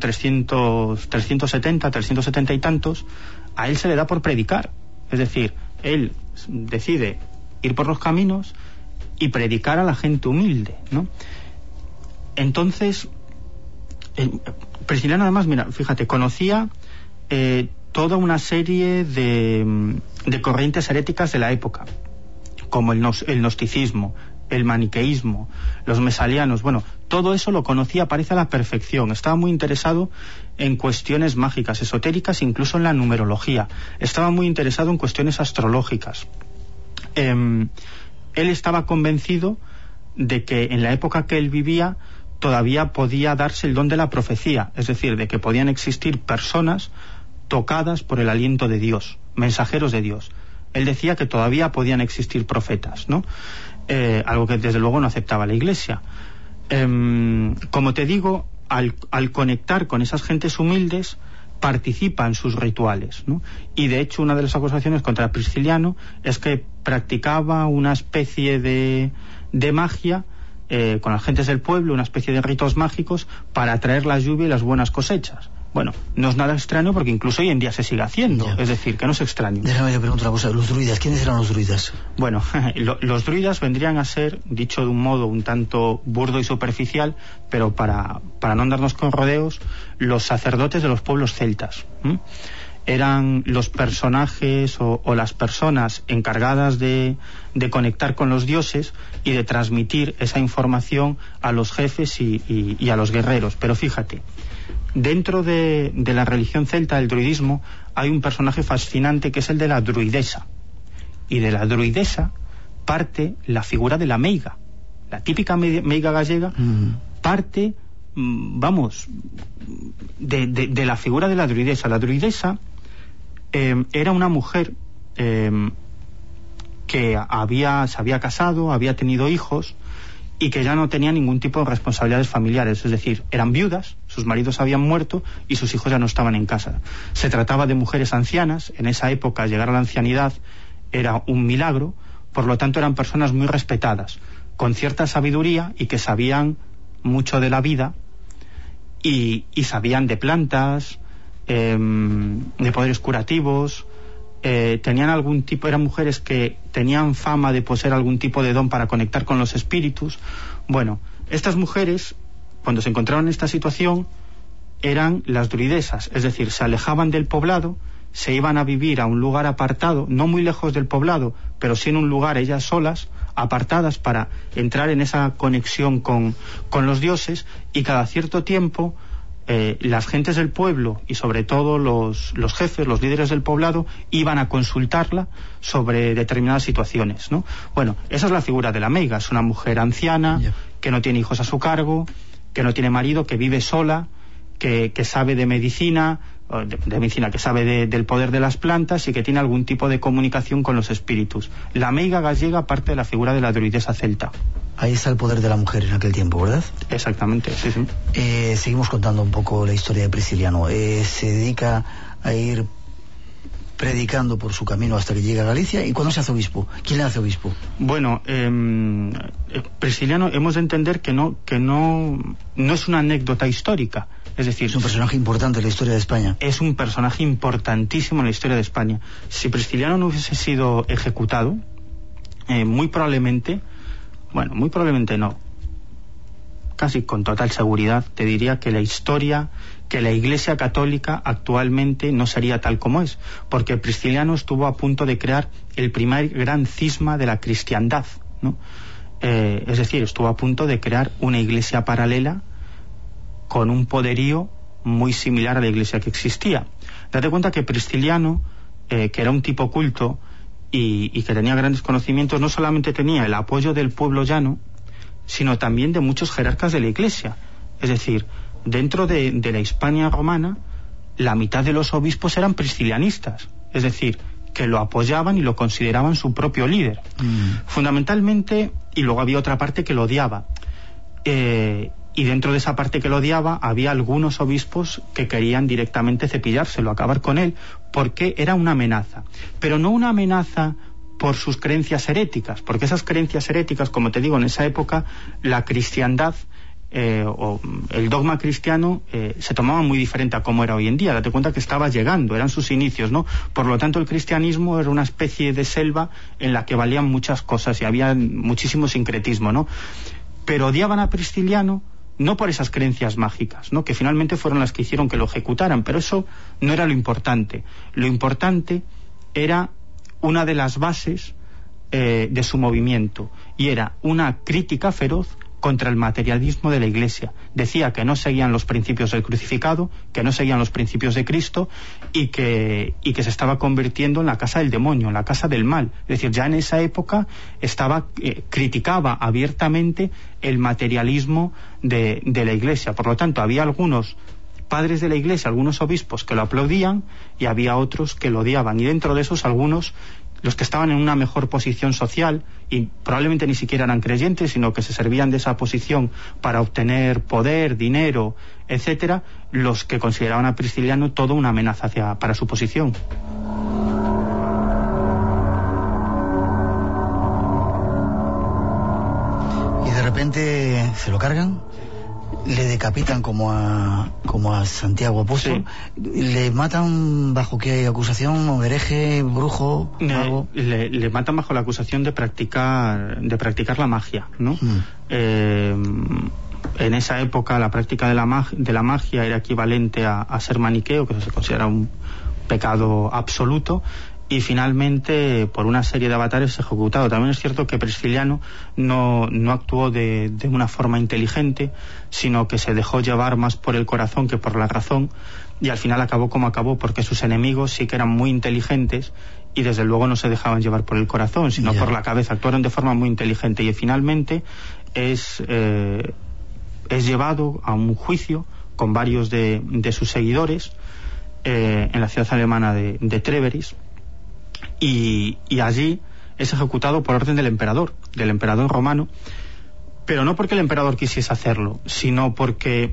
370 y tantos, a él se le da por predicar. Es decir, él decide ir por los caminos y predicar a la gente humilde, ¿no? Entonces, Prisciliano además, mira, fíjate, conocía toda una serie de corrientes heréticas de la época, como el gnosticismo, el maniqueísmo, los mesalianos. Bueno, todo eso lo conocía, parece, a la perfección. Estaba muy interesado en cuestiones mágicas, esotéricas, incluso en la numerología. Estaba muy interesado en cuestiones astrológicas. Él estaba convencido de que en la época que él vivía todavía podía darse el don de la profecía, es decir, de que podían existir personas tocadas por el aliento de Dios, mensajeros de Dios. Él decía que todavía podían existir profetas, ¿no? Algo que desde luego no aceptaba la Iglesia. Como te digo, al conectar con esas gentes humildes, participa en sus rituales, ¿no? Y de hecho una de las acusaciones contra Prisciliano es que practicaba una especie de magia con las gentes del pueblo, una especie de ritos mágicos para atraer la lluvia y las buenas cosechas. Bueno, no es nada extraño porque incluso hoy en día se sigue haciendo, es decir, que no es extraño. Déjame le pregunto una cosa, los druidas, ¿quiénes eran los druidas? Bueno, los druidas vendrían a ser, dicho de un modo un tanto burdo y superficial, pero para no andarnos con rodeos, los sacerdotes de los pueblos celtas. Eran los personajes o las personas encargadas de conectar con los dioses y de transmitir esa información a los jefes y a los guerreros. Pero fíjate, dentro de la religión celta, del druidismo, hay un personaje fascinante que es el de la druidesa. Y de la druidesa parte la figura de la meiga. La típica meiga gallega parte, de la figura de la druidesa. La druidesa era una mujer que se había casado, había tenido hijos y que ya no tenía ningún tipo de responsabilidades familiares, es decir, eran viudas, sus maridos habían muerto y sus hijos ya no estaban en casa. Se trataba de mujeres ancianas, en esa época llegar a la ancianidad era un milagro, por lo tanto eran personas muy respetadas, con cierta sabiduría y que sabían mucho de la vida y sabían de plantas, de poderes curativos, tenían algún tipo, eran mujeres que tenían fama de poseer algún tipo de don para conectar con los espíritus. Bueno, estas mujeres, cuando se encontraban en esta situación, eran las druidesas, es decir, se alejaban del poblado, se iban a vivir a un lugar apartado, no muy lejos del poblado, pero sí en un lugar ellas solas, apartadas, para entrar en esa conexión con los dioses, y cada cierto tiempo las gentes del pueblo y sobre todo los jefes, los líderes del poblado, iban a consultarla sobre determinadas situaciones, ¿no? Bueno, esa es la figura de la meiga, es una mujer anciana, que no tiene hijos a su cargo, que no tiene marido, que vive sola, que sabe de medicina, que sabe del poder de las plantas y que tiene algún tipo de comunicación con los espíritus. La meiga gallega parte de la figura de la druidesa celta. Ahí está el poder de la mujer en aquel tiempo, ¿verdad? Exactamente, sí, sí. Seguimos contando un poco la historia de Prisciliano. Se dedica a ir predicando por su camino hasta que llega a Galicia. ¿Y cuándo se hace obispo? ¿Quién le hace obispo? Bueno, Prisciliano hemos de entender que no es una anécdota histórica. Es decir, es un personaje importante en la historia de España. Es un personaje importantísimo en la historia de España. Si Prisciliano no hubiese sido ejecutado, muy probablemente no, casi con total seguridad te diría que la Iglesia Católica actualmente no sería tal como es, porque Prisciliano estuvo a punto de crear el primer gran cisma de la cristiandad, ¿no? Es decir, estuvo a punto de crear una iglesia paralela con un poderío muy similar a la iglesia que existía. Date cuenta que Prisciliano, que era un tipo culto y que tenía grandes conocimientos, no solamente tenía el apoyo del pueblo llano, sino también de muchos jerarcas de la iglesia. Es decir, dentro de la Hispania romana, la mitad de los obispos eran priscilianistas, es decir, que lo apoyaban y lo consideraban su propio líder. Fundamentalmente, y luego había otra parte que lo odiaba. Y dentro de esa parte que lo odiaba había algunos obispos que querían directamente cepillárselo, acabar con él, porque era una amenaza. Pero no una amenaza por sus creencias heréticas, porque esas creencias heréticas, como te digo, en esa época la cristiandad o el dogma cristiano se tomaba muy diferente a como era hoy en día. Date cuenta que estaba llegando, eran sus inicios, ¿no? Por lo tanto, el cristianismo era una especie de selva en la que valían muchas cosas y había muchísimo sincretismo, ¿no? Pero odiaban a Prisciliano no por esas creencias mágicas, ¿no? Que finalmente fueron las que hicieron que lo ejecutaran, pero eso no era lo importante. Lo importante era una de las bases de su movimiento, y era una crítica feroz contra el materialismo de la Iglesia. Decía que no seguían los principios del crucificado, que no seguían los principios de Cristo, y que se estaba convirtiendo en la casa del demonio, en la casa del mal. Es decir, ya en esa época criticaba abiertamente el materialismo de la Iglesia. Por lo tanto, había algunos padres de la Iglesia, algunos obispos que lo aplaudían, y había otros que lo odiaban, y dentro de esos algunos, los que estaban en una mejor posición social y probablemente ni siquiera eran creyentes, sino que se servían de esa posición para obtener poder, dinero, etcétera, los que consideraban a Prisciliano toda una amenaza para su posición. Y de repente se lo cargan, le decapitan como a Santiago Apóstol. Sí. ¿Le matan bajo qué acusación? ¿Hereje, brujo, algo? Le matan bajo la acusación de practicar la magia, ¿no? En esa época la práctica de la magia era equivalente a ser maniqueo, que se considera un pecado absoluto, y finalmente por una serie de avatares es ejecutado. También es cierto que Prisciliano no actuó de una forma inteligente, sino que se dejó llevar más por el corazón que por la razón, y al final acabó como acabó, porque sus enemigos sí que eran muy inteligentes y desde luego no se dejaban llevar por el corazón, sino por la cabeza. Actuaron de forma muy inteligente y finalmente es llevado a un juicio con varios de sus seguidores en la ciudad alemana de Treveris, y allí es ejecutado por orden del emperador romano, pero no porque el emperador quisiese hacerlo, sino porque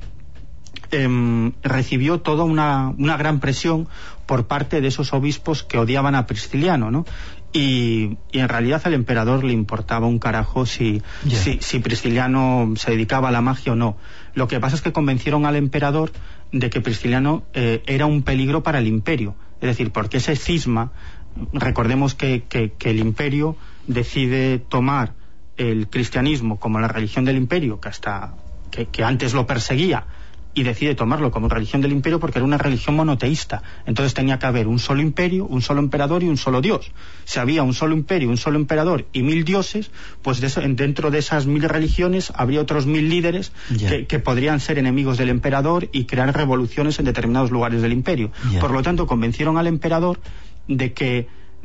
recibió toda una gran presión por parte de esos obispos que odiaban a Prisciliano, ¿no? Y en realidad al emperador le importaba un carajo si Prisciliano se dedicaba a la magia o no. Lo que pasa es que convencieron al emperador de que Prisciliano era un peligro para el imperio. Es decir, porque ese cisma, recordemos que el imperio decide tomar el cristianismo como la religión del imperio, que antes lo perseguía, y decide tomarlo como religión del imperio porque era una religión monoteísta. Entonces tenía que haber un solo imperio, un solo emperador y un solo dios. Si había un solo imperio, un solo emperador y 1000 dioses, pues dentro de esas 1000 religiones habría otros 1000 líderes que podrían ser enemigos del emperador y crear revoluciones en determinados lugares del imperio. Por lo tanto, convencieron al emperador de que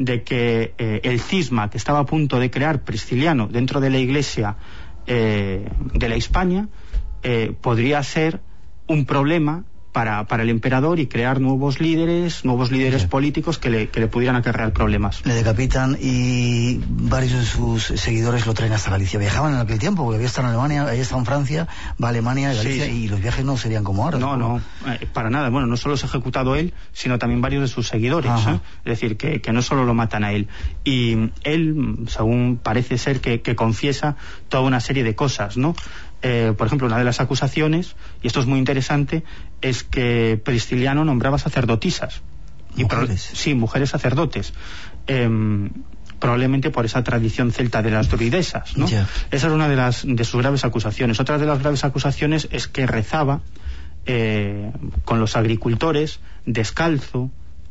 el cisma que estaba a punto de crear Prisciliano dentro de la iglesia de la Hispania podría ser un problema para el emperador y crear nuevos líderes políticos que le pudieran acarrear problemas. Le decapitan y varios de sus seguidores lo traen hasta Galicia. Viajaban en aquel tiempo, porque había estado en Alemania, había estado en Francia, va a Alemania, Galicia, y los viajes no serían como ahora. No, para nada. Bueno, no solo se ha ejecutado él, sino también varios de sus seguidores. Es decir, que no solo lo matan a él. Y él, según parece ser, que confiesa toda una serie de cosas, ¿no? Por ejemplo, una de las acusaciones, y esto es muy interesante, es que Prisciliano nombraba sacerdotisas. ¿Mujeres? Mujeres sacerdotes. Probablemente por esa tradición celta de las druidesas, ¿no? Esa es una de sus graves acusaciones. Otra de las graves acusaciones es que rezaba con los agricultores descalzo,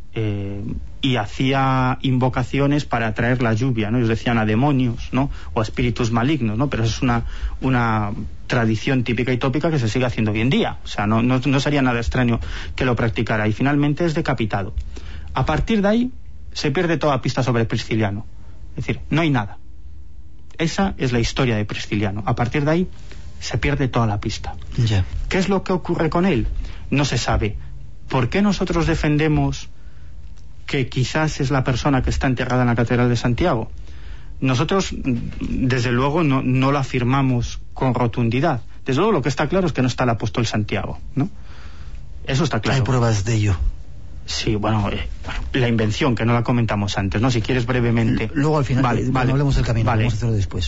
y hacía invocaciones para atraer la lluvia, ¿no? Ellos decían a demonios, ¿no? O a espíritus malignos, ¿no? Pero eso es una tradición típica y tópica que se sigue haciendo hoy en día. O sea, no sería nada extraño que lo practicara. Y finalmente es decapitado. A partir de ahí se pierde toda pista sobre Prisciliano. Es decir, no hay nada. Esa es la historia de Prisciliano. A partir de ahí se pierde toda la pista. ¿Qué es lo que ocurre con él? No se sabe. ¿Por qué nosotros defendemos que quizás es la persona que está enterrada en la Catedral de Santiago? Nosotros, desde luego, no lo afirmamos con rotundidad. Desde luego, lo que está claro es que no está el apóstol Santiago, ¿no? Eso está claro. ¿Hay pruebas de ello? Sí, bueno, la invención, que no la comentamos antes, ¿no? Si quieres brevemente. Luego al final, vale. Hablemos del camino, vamos a hacerlo después.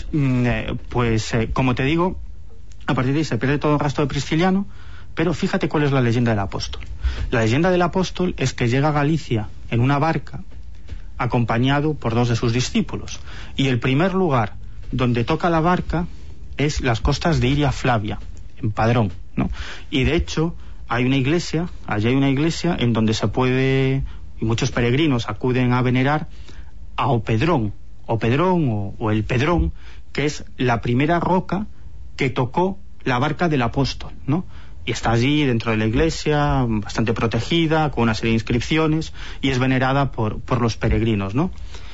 Como te digo, a partir de ahí se pierde todo el rastro de Prisciliano, pero fíjate cuál es la leyenda del apóstol. La leyenda del apóstol es que llega a Galicia en una barca, acompañado por 2 de sus discípulos. Y el primer lugar donde toca la barca es las costas de Iria Flavia, en Padrón, ¿no? Y de hecho, allí hay una iglesia en donde se puede, y muchos peregrinos acuden a venerar a Opedrón o el Pedrón, que es la primera roca que tocó la barca del apóstol, ¿no? Y está allí dentro de la iglesia, bastante protegida, con una serie de inscripciones, y es venerada por los peregrinos, ¿no?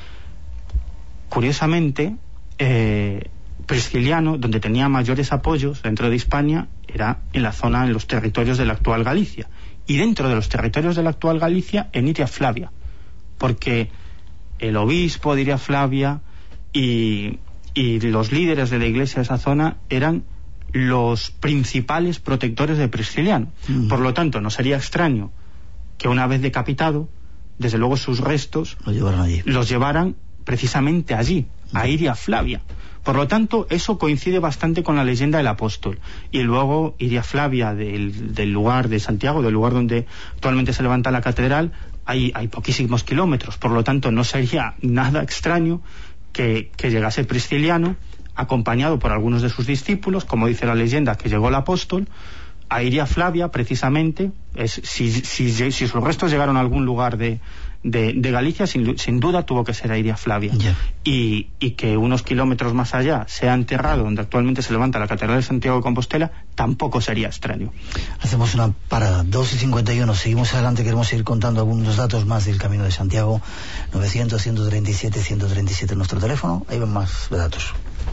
Curiosamente, Prisciliano, donde tenía mayores apoyos dentro de Hispania, era en los territorios de la actual Galicia. Y dentro de los territorios de la actual Galicia, en Iria Flavia. Porque el obispo de Iria Flavia y y los líderes de la iglesia de esa zona eran los principales protectores de Prisciliano. Por lo tanto, no sería extraño que una vez decapitado, desde luego sus restos los llevaran precisamente allí, a Iria Flavia. Por lo tanto, eso coincide bastante con la leyenda del apóstol. Y luego Iria Flavia, del lugar de Santiago, del lugar donde actualmente se levanta la catedral, hay poquísimos kilómetros. Por lo tanto, no sería nada extraño que llegase Prisciliano, acompañado por algunos de sus discípulos, como dice la leyenda, que llegó el apóstol, a Iria Flavia, precisamente. Si sus restos llegaron a algún lugar de Galicia, sin duda tuvo que ser a Iria Flavia. Y que unos kilómetros más allá sea enterrado donde actualmente se levanta la Catedral de Santiago de Compostela, tampoco sería extraño. Hacemos una parada, 2:51, seguimos adelante, queremos ir contando algunos datos más del Camino de Santiago. 900-137-137 nuestro teléfono, ahí van más datos.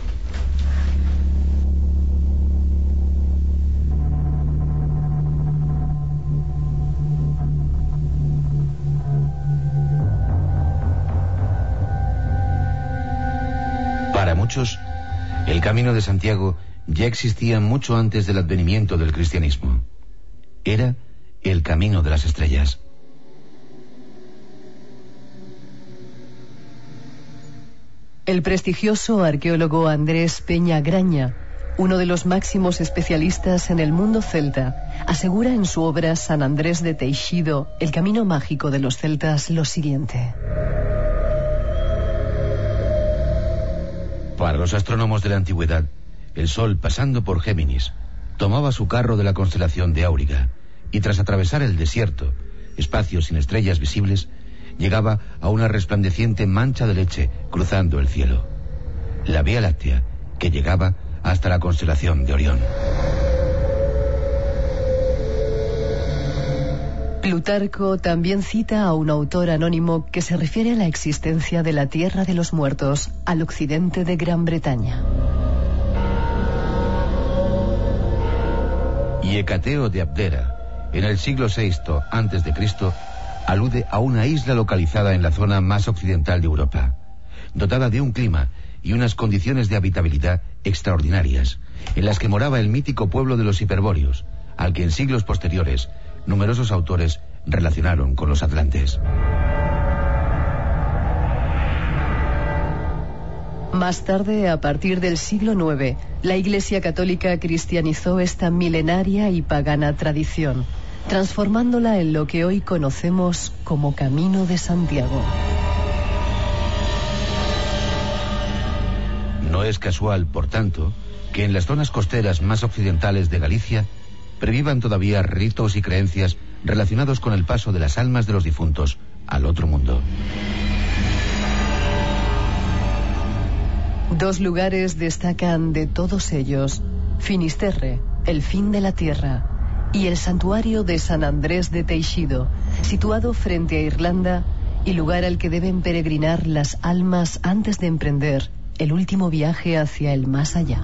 Para muchos, el Camino de Santiago ya existía mucho antes del advenimiento del cristianismo. Era el camino de las estrellas. El prestigioso arqueólogo Andrés Peña Graña, uno de los máximos especialistas en el mundo celta, asegura en su obra San Andrés de Teixido, el camino mágico de los celtas, lo siguiente. Para los astrónomos de la antigüedad, el Sol, pasando por Géminis, tomaba su carro de la constelación de Áuriga y tras atravesar el desierto, espacio sin estrellas visibles, llegaba a una resplandeciente mancha de leche cruzando el cielo. La Vía Láctea, que llegaba hasta la constelación de Orión. Plutarco también cita a un autor anónimo que se refiere a la existencia de la Tierra de los Muertos al occidente de Gran Bretaña. Y Hecateo de Abdera, en el siglo VI a.C., alude a una isla localizada en la zona más occidental de Europa, dotada de un clima y unas condiciones de habitabilidad extraordinarias, en las que moraba el mítico pueblo de los hiperbóreos, al que en siglos posteriores numerosos autores relacionaron con los atlantes. Más tarde, a partir del siglo IX, la Iglesia Católica cristianizó esta milenaria y pagana tradición, transformándola en lo que hoy conocemos como Camino de Santiago. No es casual, por tanto, que en las zonas costeras más occidentales de Galicia pervivan todavía ritos y creencias relacionados con el paso de las almas de los difuntos al otro mundo. Dos lugares destacan de todos ellos: Finisterre, el fin de la tierra, y el santuario de San Andrés de Teixido, situado frente a Irlanda y lugar al que deben peregrinar las almas antes de emprender el último viaje hacia el más allá.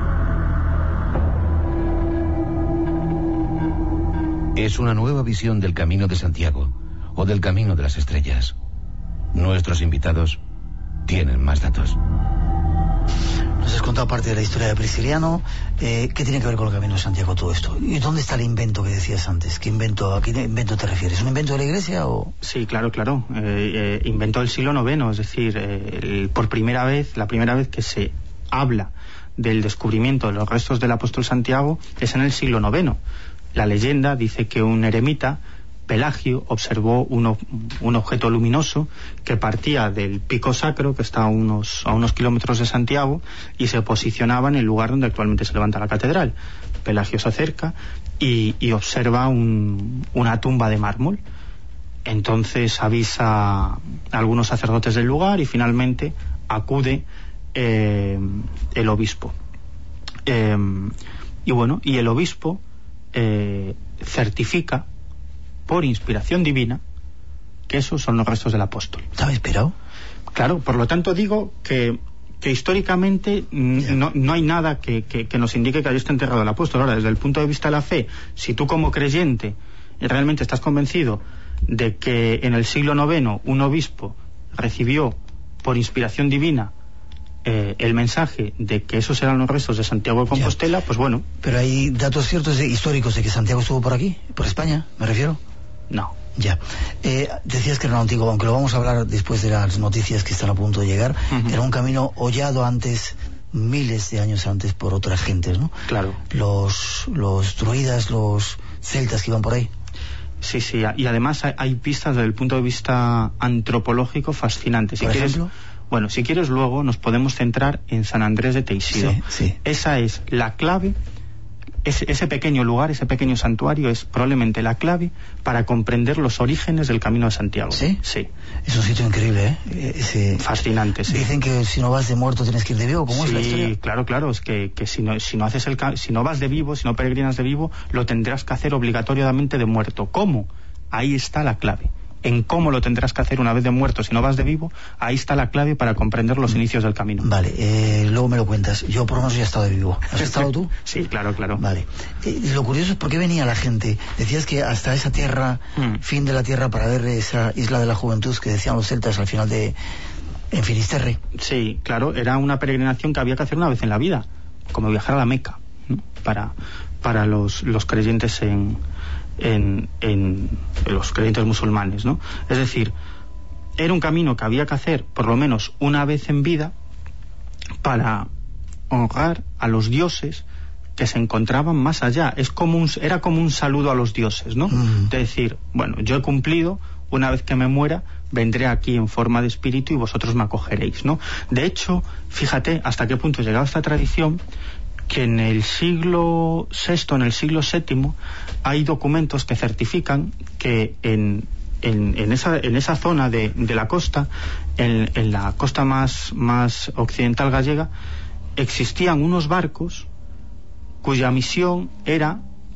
Es una nueva visión del Camino de Santiago o del Camino de las Estrellas. Nuestros invitados tienen más datos. Nos has contado parte de la historia de Prisciliano. ¿Qué tiene que ver con el Camino de Santiago todo esto? ¿Y dónde está el invento que decías antes? ¿A qué invento te refieres? ¿Un invento de la Iglesia o...? Sí, claro. Invento del siglo IX, es decir, la primera vez que se habla del descubrimiento de los restos del apóstol Santiago es en el siglo IX. La leyenda dice que un eremita, Pelagio, observó un objeto luminoso que partía del pico sacro, que está a unos kilómetros de Santiago, y se posicionaba en el lugar donde actualmente se levanta la catedral. Pelagio se acerca y observa una tumba de mármol. Entonces avisa a algunos sacerdotes del lugar y finalmente acude el obispo. Y el obispo certifica por inspiración divina que esos son los restos del apóstol. ¿Estaba inspirado? Claro, por lo tanto digo que históricamente no hay nada que nos indique que allí está enterrado el apóstol. Ahora, desde el punto de vista de la fe, si tú como creyente realmente estás convencido de que en el siglo IX un obispo recibió por inspiración divina el mensaje de que esos eran los restos de Santiago de Compostela, pues bueno. Pero hay datos ciertos históricos de que Santiago estuvo por aquí, por España, me refiero. No. Ya. Decías que era un antiguo, aunque lo vamos a hablar después de las noticias que están a punto de llegar, era un camino hollado antes, miles de años antes, por otras gentes, ¿no? Claro. Los druidas, los celtas que iban por ahí. Sí, y además hay pistas desde el punto de vista antropológico fascinantes. ¿Por ejemplo? Bueno, si quieres luego nos podemos centrar en San Andrés de Teixido. Sí. Esa es la clave, ese pequeño lugar, ese pequeño santuario es probablemente la clave para comprender los orígenes del Camino de Santiago. ¿Sí? Sí. Es un sitio increíble, ¿eh? Fascinante, sí. Dicen que si no vas de muerto tienes que ir de vivo, ¿cómo es la historia? Sí, claro, es que si no vas de vivo, si no peregrinas de vivo, lo tendrás que hacer obligatoriamente de muerto. ¿Cómo? Ahí está la clave. En cómo lo tendrás que hacer una vez de muerto si no vas de vivo, ahí está la clave para comprender los inicios del camino. Vale, luego me lo cuentas. Yo por lo menos ya he estado de vivo. ¿Has estado tú? Sí, claro. Vale. Lo curioso es por qué venía la gente. Decías que hasta esa tierra, fin de la tierra, para ver esa isla de la juventud que decían los celtas al final en Finisterre. Sí, claro, era una peregrinación que había que hacer una vez en la vida, como viajar a la Meca, ¿no? Para los creyentes en los creyentes musulmanes, ¿no? Es decir, era un camino que había que hacer por lo menos una vez en vida para honrar a los dioses que se encontraban más allá. Era como un saludo a los dioses, ¿no? De decir, bueno, yo he cumplido, una vez que me muera vendré aquí en forma de espíritu y vosotros me acogeréis, ¿no? De hecho, fíjate hasta qué punto llegaba esta tradición, que en el siglo VI, en el siglo VII, hay documentos que certifican que en esa zona de la costa, en la costa más occidental gallega, existían unos barcos cuya misión era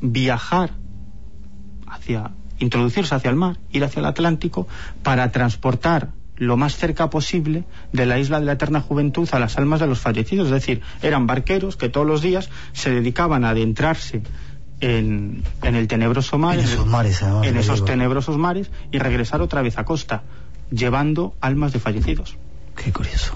introducirse hacia el mar, ir hacia el Atlántico, para transportar lo más cerca posible de la isla de la eterna juventud a las almas de los fallecidos. Es decir, eran barqueros que todos los días se dedicaban a adentrarse en el tenebroso mar, en esos tenebrosos mares, y regresar otra vez a costa, llevando almas de fallecidos. Qué curioso.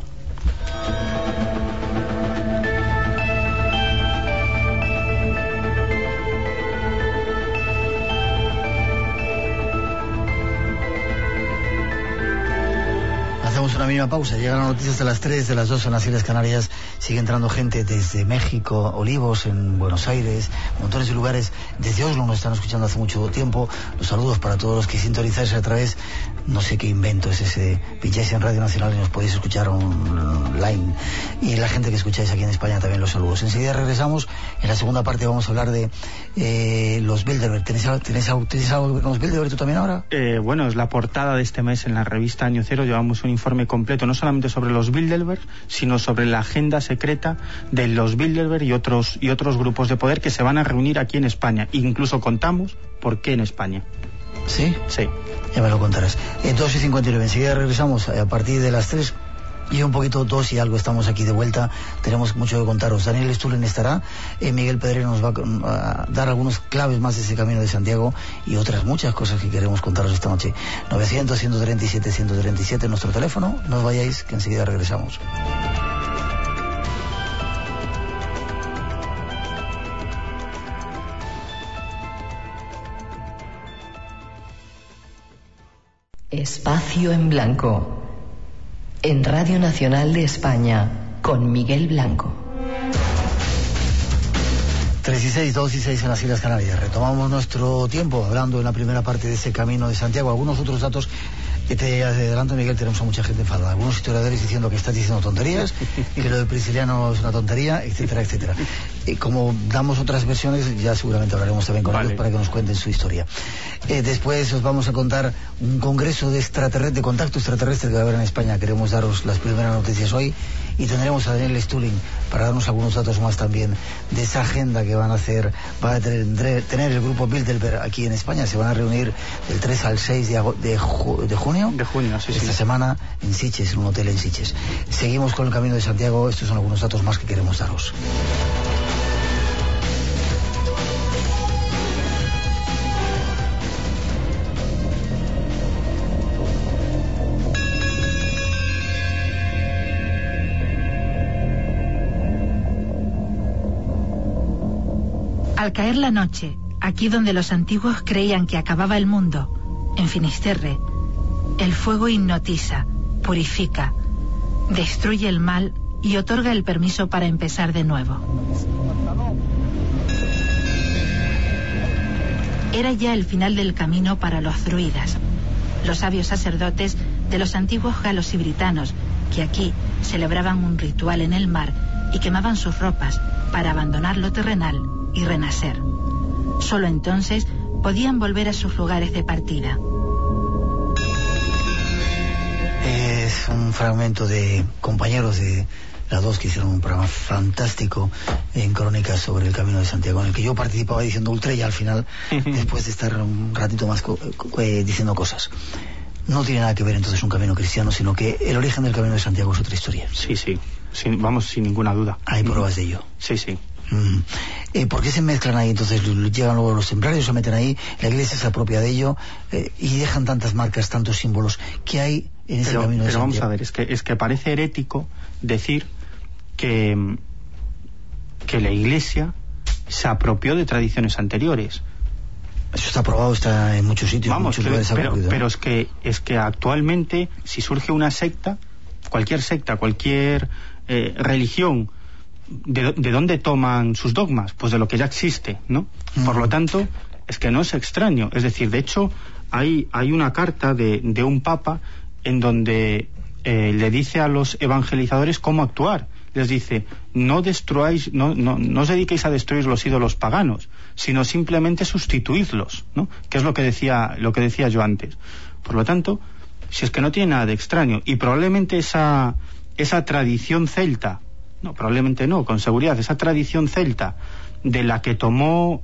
Hacemos una mínima pausa, llegan las noticias de las 3, de las 2 en las Islas Canarias. Sigue entrando gente desde México, Olivos, en Buenos Aires, montones de lugares. Desde Oslo nos están escuchando hace mucho tiempo. Los saludos para todos los que sintonizáis a través, no sé qué invento es ese, pincháis en Radio Nacional y nos podéis escuchar online. Y la gente que escucháis aquí en España también los saludos. Enseguida regresamos. En la segunda parte vamos a hablar de los Bilderberg. ¿Tenéis algo que ver con los Bilderberg tú también ahora? Bueno, es la portada de este mes en la revista Año Cero. Llevamos un informe completo, no solamente sobre los Bilderberg, sino sobre la agenda secreta de los Bilderberg y otros grupos de poder que se van a reunir aquí en España. Incluso contamos por qué en España. ¿Sí? Sí. Ya me lo contarás. 2:59, enseguida regresamos a partir de las 3 y un poquito 2 y algo, estamos aquí de vuelta. Tenemos mucho que contaros. Daniel Stullen estará, Miguel Pedrero nos va a dar algunos claves más de ese Camino de Santiago y otras muchas cosas que queremos contaros esta noche. 900-137-137 nuestro teléfono. No os vayáis, que enseguida regresamos. Espacio en Blanco. En Radio Nacional de España, con Miguel Blanco. 3 y 6, 2 y 6 en las Islas Canarias. Retomamos nuestro tiempo hablando en la primera parte de ese Camino de Santiago. Algunos otros datos que te adelanto, Miguel, tenemos a mucha gente enfadada. Algunos historiadores diciendo que estás diciendo tonterías, que lo de Prisciliano es una tontería, etcétera, etcétera. Como damos otras versiones, ya seguramente hablaremos también con ellos para que nos cuenten su historia. Después os vamos a contar un congreso de contacto extraterrestre que va a haber en España. Queremos daros las primeras noticias hoy y tendremos a Daniel Stullen para darnos algunos datos más también de esa agenda que van a tener el grupo Bilderberg aquí en España. Se van a reunir del 3 al 6 de junio. De junio, sí. Esta semana en Sitges, en un hotel en Sitges. Seguimos con el Camino de Santiago. Estos son algunos datos más que queremos daros. Al caer la noche, aquí donde los antiguos creían que acababa el mundo, en Finisterre, el fuego hipnotiza, purifica, destruye el mal y otorga el permiso para empezar de nuevo. Era ya el final del camino para los druidas, los sabios sacerdotes de los antiguos galos y britanos, que aquí celebraban un ritual en el mar y quemaban sus ropas para abandonar lo terrenal y renacer. Solo entonces podían volver a sus lugares de partida. Es un fragmento de compañeros de las dos que hicieron un programa fantástico en Crónicas sobre el Camino de Santiago, en el que yo participaba diciendo ultra y al final, después de estar un ratito más diciendo cosas. No tiene nada que ver entonces un camino cristiano, sino que el origen del Camino de Santiago es otra historia. Sí, vamos, sin ninguna duda. Hay pruebas de ello. Sí. ¿Por qué se mezclan ahí? Entonces llegan luego los templarios, se meten ahí, la iglesia se apropia de ello y dejan tantas marcas, tantos símbolos. ¿Qué hay en ese camino de Santiago? Pero vamos a ver, es que parece herético decir que la iglesia se apropió de tradiciones anteriores. Eso está aprobado, está en muchos sitios. Vamos, en muchos lugares, pero es que actualmente, si surge una secta, cualquier religión, ¿de dónde toman sus dogmas? Pues de lo que ya existe, ¿no? Por lo tanto, es que no es extraño. Es decir, de hecho, hay una carta de un papa en donde le dice a los evangelizadores cómo actuar. Les dice, no os dediquéis a destruir los ídolos paganos, sino simplemente sustituidlos, ¿no? Que es lo que decía yo antes. Por lo tanto, si es que no tiene nada de extraño, y probablemente esa tradición celta, no, probablemente no, con seguridad, esa tradición celta de la que tomó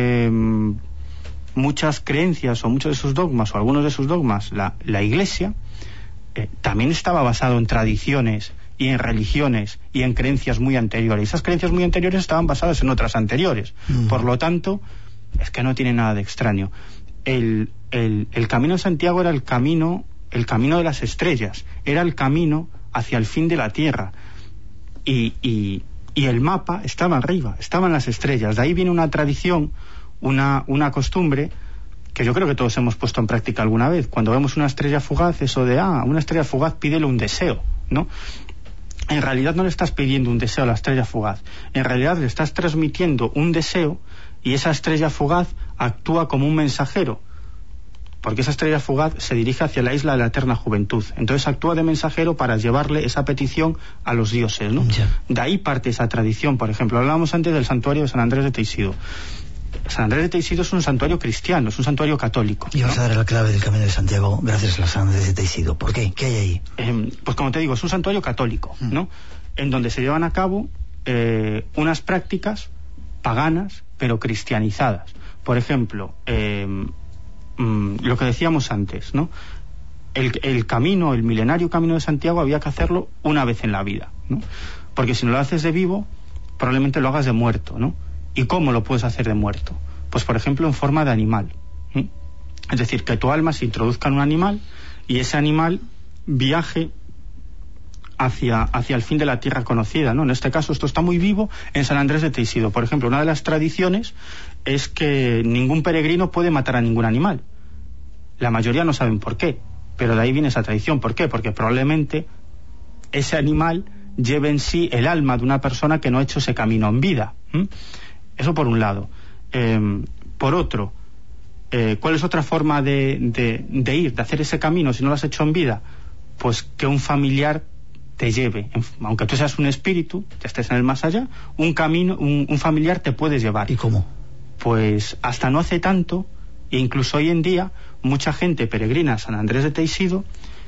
muchas creencias o muchos de sus dogmas o algunos de sus dogmas la Iglesia, también estaba basado en tradiciones y en religiones y en creencias muy anteriores. Esas creencias muy anteriores estaban basadas en otras anteriores. Por lo tanto, es que no tiene nada de extraño. El Camino de Santiago era el camino de las estrellas, era el camino hacia el fin de la tierra. Y el mapa estaba arriba, estaban las estrellas. De ahí viene una tradición, una costumbre que yo creo que todos hemos puesto en práctica alguna vez. Cuando vemos una estrella fugaz, eso de, una estrella fugaz, pídele un deseo, ¿no? En realidad no le estás pidiendo un deseo a la estrella fugaz, en realidad le estás transmitiendo un deseo, y esa estrella fugaz actúa como un mensajero, porque esa estrella fugaz se dirige hacia la isla de la eterna juventud. Entonces actúa de mensajero para llevarle esa petición a los dioses, ¿no? De ahí parte esa tradición. Por ejemplo, hablábamos antes del santuario de San Andrés de Teixido. San Andrés de Teixido es un santuario cristiano, es un santuario católico, ¿no? Y vas a dar la clave del Camino de Santiago gracias a San Andrés de Teixido. ¿Por qué? ¿Qué hay ahí? Pues como te digo, es un santuario católico, ¿no? En donde se llevan a cabo unas prácticas paganas, pero cristianizadas. Por ejemplo, lo que decíamos antes, ¿no? El milenario Camino de Santiago había que hacerlo una vez en la vida, ¿no? Porque si no lo haces de vivo, probablemente lo hagas de muerto, ¿no? ¿Y cómo lo puedes hacer de muerto? Pues por ejemplo en forma de animal, ¿sí? Es decir, que tu alma se introduzca en un animal y ese animal viaje hacia el fin de la tierra conocida, ¿no? En este caso esto está muy vivo en San Andrés de Teixido. Por ejemplo, una de las tradiciones es que ningún peregrino puede matar a ningún animal. La mayoría no saben por qué, pero de ahí viene esa tradición. ¿Por qué? Porque probablemente ese animal lleve en sí el alma de una persona que no ha hecho ese camino en vida. Eso por un lado. Por otro, ¿cuál es otra forma de hacer ese camino si no lo has hecho en vida? Pues que un familiar te lleve, aunque tú seas un espíritu, ya estés en el más allá, un familiar te puede llevar. ¿Y cómo? Pues hasta no hace tanto, e incluso hoy en día, mucha gente peregrina a San Andrés de Teixido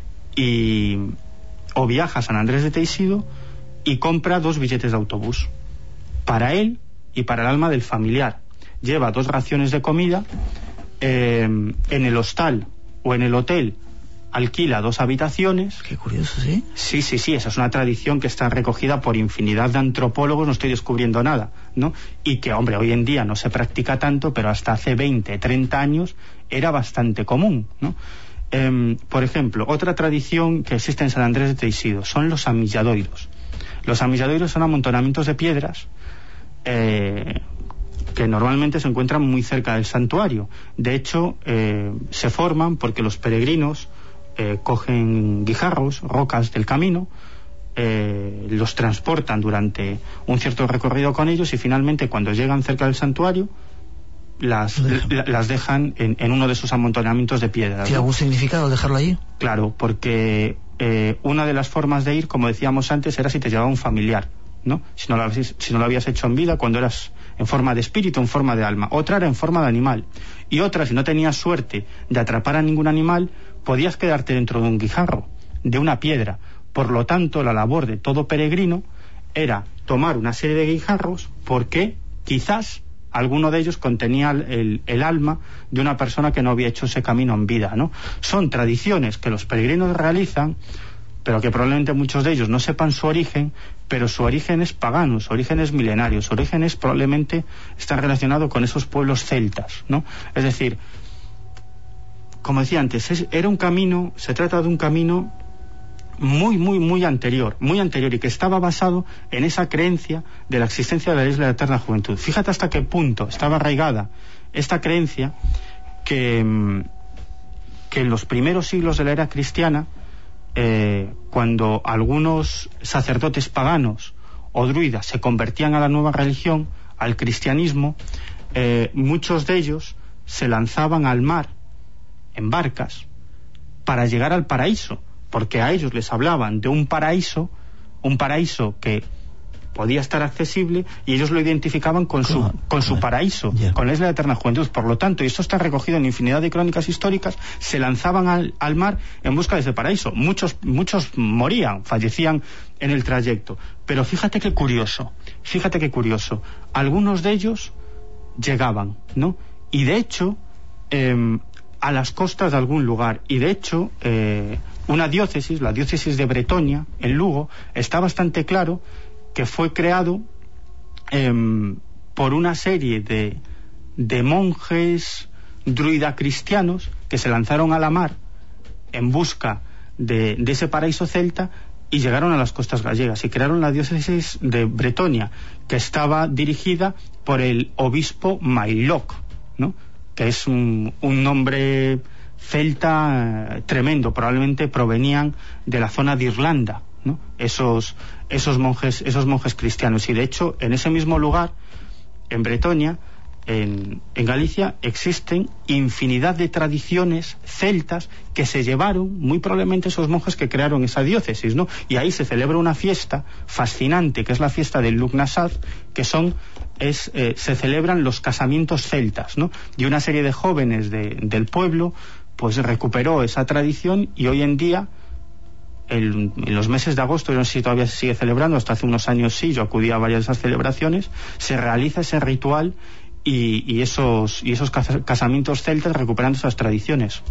o viaja a San Andrés de Teixido y compra 2 billetes de autobús para él y para el alma del familiar. Lleva 2 raciones de comida, en el hostal o en el hotel alquila 2 habitaciones. Qué curioso, ¿sí? Sí, esa es una tradición que está recogida por infinidad de antropólogos, no estoy descubriendo nada, ¿no? Y que, hombre, hoy en día no se practica tanto, pero hasta hace 20, 30 años era bastante común, ¿no? Por ejemplo, otra tradición que existe en San Andrés de Teixido son los amilladoiros. Los amilladoiros son amontonamientos de piedras que normalmente se encuentran muy cerca del santuario. De hecho, se forman porque los peregrinos cogen guijarros, rocas del camino, los transportan durante un cierto recorrido con ellos y finalmente cuando llegan cerca del santuario las dejan en uno de esos amontonamientos de piedras. ¿Tiene algún significado dejarlo allí? Claro, porque una de las formas de ir, como decíamos antes, era si te llevaba un familiar, ¿no? Si no lo habías hecho en vida, cuando eras en forma de espíritu, en forma de alma. Otra era en forma de animal. Y otra, si no tenías suerte de atrapar a ningún animal, podías quedarte dentro de un guijarro, de una piedra. Por lo tanto, la labor de todo peregrino era tomar una serie de guijarros porque quizás alguno de ellos contenía el alma de una persona que no había hecho ese camino en vida, ¿no? Son tradiciones que los peregrinos realizan, pero que probablemente muchos de ellos no sepan su origen, pero su origen es pagano, su origen es milenario, su origen es probablemente está relacionado con esos pueblos celtas, ¿no? Es decir, como decía antes, era un camino, se trata de un camino muy anterior y que estaba basado en esa creencia de la existencia de la isla de la eterna juventud. Fíjate hasta qué punto estaba arraigada esta creencia que en los primeros siglos de la era cristiana, cuando algunos sacerdotes paganos o druidas se convertían a la nueva religión, al cristianismo, muchos de ellos se lanzaban al mar en barcas para llegar al paraíso, porque a ellos les hablaban de un paraíso que podía estar accesible y ellos lo identificaban con su paraíso, con la isla de eterna juventud. Por lo tanto, y esto está recogido en infinidad de crónicas históricas, se lanzaban al mar en busca de ese paraíso. Muchos morían, fallecían en el trayecto. Pero fíjate qué curioso, algunos de ellos llegaban, ¿no? Y de hecho, a las costas de algún lugar, y de hecho una diócesis, la diócesis de Bretonia en Lugo, está bastante claro que fue creado por una serie de monjes druida cristianos que se lanzaron a la mar en busca de ese paraíso celta y llegaron a las costas gallegas y crearon la diócesis de Bretonia, que estaba dirigida por el obispo Maillot, ¿no? Que es un nombre celta tremendo, probablemente provenían de la zona de Irlanda, ¿no? Esos monjes cristianos. Y de hecho, en ese mismo lugar, en Bretonia, en Galicia, existen infinidad de tradiciones celtas que se llevaron muy probablemente esos monjes que crearon esa diócesis, ¿no? Y ahí se celebra una fiesta fascinante, que es la fiesta del Lughnasadh, que se celebran los casamientos celtas, ¿no? Y una serie de jóvenes del pueblo pues recuperó esa tradición y hoy en día, en los meses de agosto, yo no sé si todavía se sigue celebrando, hasta hace unos años sí, yo acudí a varias de esas celebraciones, se realiza ese ritual y esos casamientos celtas recuperando esas tradiciones.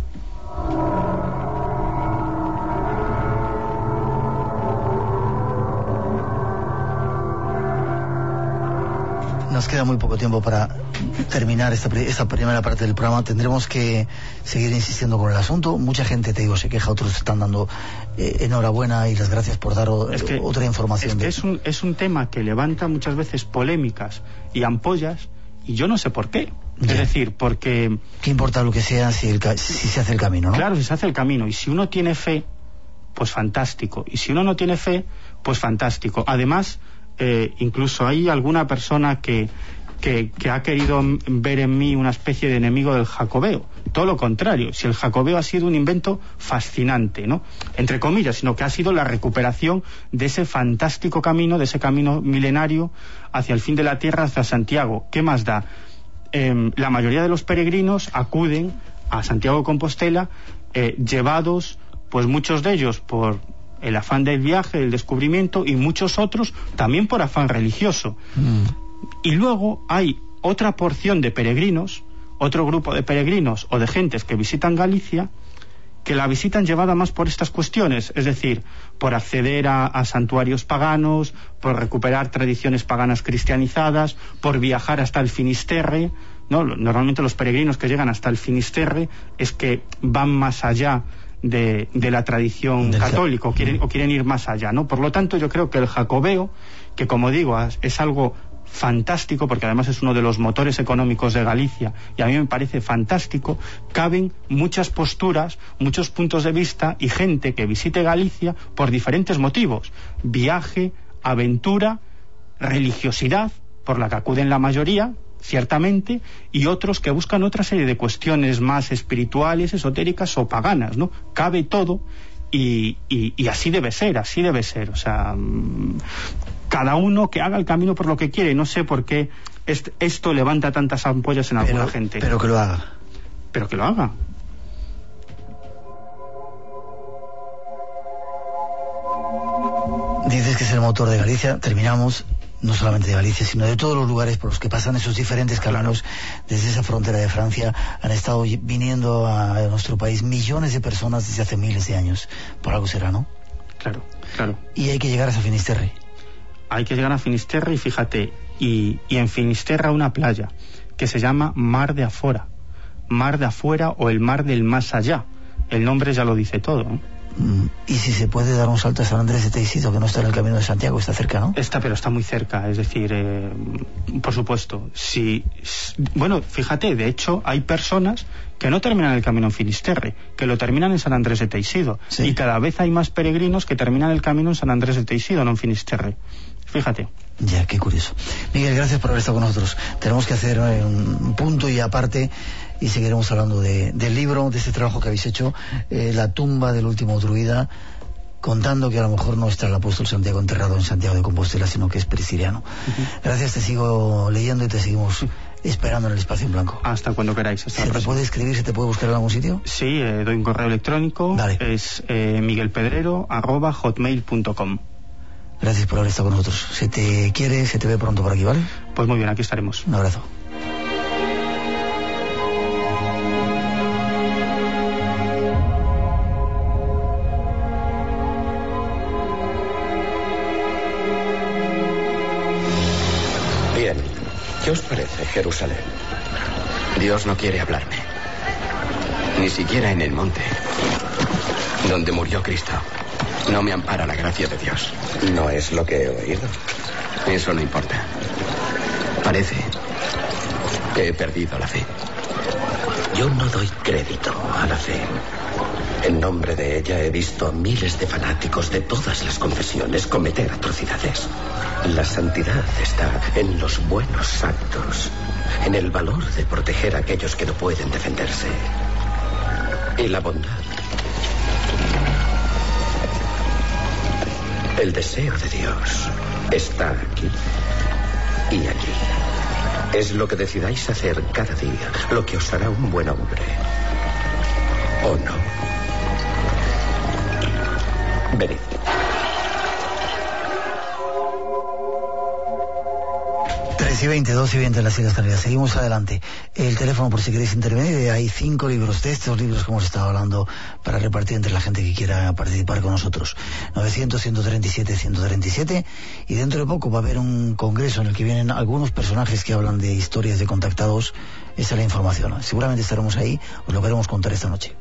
Nos queda muy poco tiempo para terminar esta primera parte del programa. Tendremos que seguir insistiendo con el asunto. Mucha gente, te digo, se queja, otros están dando enhorabuena y las gracias por dar otra información. Es un tema que levanta muchas veces polémicas y ampollas, y yo no sé por qué. Es decir, porque... ¿Qué importa lo que sea si se hace el camino, no? Claro, si se hace el camino, y si uno tiene fe, pues fantástico. Y si uno no tiene fe, pues fantástico. Además, incluso hay alguna persona que ha querido ver en mí una especie de enemigo del jacobeo. Todo lo contrario, si el jacobeo ha sido un invento fascinante, ¿no? Entre comillas, sino que ha sido la recuperación de ese fantástico camino, de ese camino milenario hacia el fin de la tierra, hacia Santiago. ¿Qué más da? La mayoría de los peregrinos acuden a Santiago de Compostela llevados, pues muchos de ellos por el afán del viaje, del descubrimiento, y muchos otros también por afán religioso. Y luego hay otra porción de peregrinos, otro grupo de peregrinos o de gentes que visitan Galicia, que la visitan llevada más por estas cuestiones, es decir, por acceder a santuarios paganos, por recuperar tradiciones paganas cristianizadas, por viajar hasta el Finisterre, ¿no? Normalmente los peregrinos que llegan hasta el Finisterre es que van más allá de la tradición católica, o quieren ir más allá, ¿no? Por lo tanto, yo creo que el jacobeo, que como digo es algo fantástico, porque además es uno de los motores económicos de Galicia, y a mí me parece fantástico, caben muchas posturas, muchos puntos de vista y gente que visite Galicia por diferentes motivos: viaje, aventura, religiosidad, por la que acuden la mayoría, ciertamente, y otros que buscan otra serie de cuestiones más espirituales, esotéricas o paganas, ¿no? Cabe todo, y así debe ser, o sea, cada uno que haga el camino por lo que quiere. No sé por qué esto levanta tantas ampollas en alguna gente. Pero que lo haga. Pero que lo haga. Dices que es el motor de Galicia. Terminamos, no solamente de Galicia, sino de todos los lugares por los que pasan esos diferentes caminos. Desde esa frontera de Francia han estado viniendo a nuestro país millones de personas desde hace miles de años. Por algo será, ¿no? Claro. Y hay que llegar hasta Finisterre. Hay que llegar a Finisterre, y fíjate, y en Finisterre una playa que se llama Mar de Afuera o el Mar del Más Allá. El nombre ya lo dice todo, ¿eh? Y si se puede dar un salto a San Andrés de Teixido, que no está en el Camino de Santiago, está cerca, ¿no? Pero está muy cerca, es decir, por supuesto. Bueno, fíjate, de hecho hay personas que no terminan el camino en Finisterre, que lo terminan en San Andrés de Teixido, sí. Y cada vez hay más peregrinos que terminan el camino en San Andrés de Teixido, no en Finisterre. Fíjate. Ya, qué curioso. Miguel, gracias por haber estado con nosotros. Tenemos que hacer un punto y aparte, y seguiremos hablando del libro, de este trabajo que habéis hecho, La tumba del último druida, contando que a lo mejor no está el apóstol Santiago enterrado en Santiago de Compostela, sino que es presiriano. Gracias, te sigo leyendo y te seguimos esperando en el espacio en blanco. Hasta cuando queráis. ¿Se te puede escribir, se te puede buscar en algún sitio? Sí, doy un correo electrónico. Dale. Es miguelpedrero@hotmail.com. Gracias por haber estado con nosotros. Se te quiere, se te ve pronto por aquí, ¿vale? Pues muy bien, aquí estaremos. Un abrazo. Bien, ¿qué os parece Jerusalén? Dios no quiere hablarme. Ni siquiera en el monte donde murió Cristo. No me ampara la gracia de Dios. No es lo que he oído. Eso no importa. Parece que he perdido la fe. Yo no doy crédito a la fe. En nombre de ella he visto a miles de fanáticos de todas las confesiones cometer atrocidades. La santidad está en los buenos actos, en el valor de proteger a aquellos que no pueden defenderse. Y la bondad, el deseo de Dios, está aquí y allí. Es lo que decidáis hacer cada día, lo que os hará un buen hombre. ¿O no? Venid. Y 20, 2 y 20 en las Islas Canarias. Seguimos adelante. El teléfono por si queréis intervenir. Hay 5 libros de estos libros que hemos estado hablando para repartir entre la gente que quiera participar con nosotros. 900-137-137. Y dentro de poco va a haber un congreso en el que vienen algunos personajes que hablan de historias de contactados. Esa es la información. Seguramente estaremos ahí. Os lo queremos contar esta noche.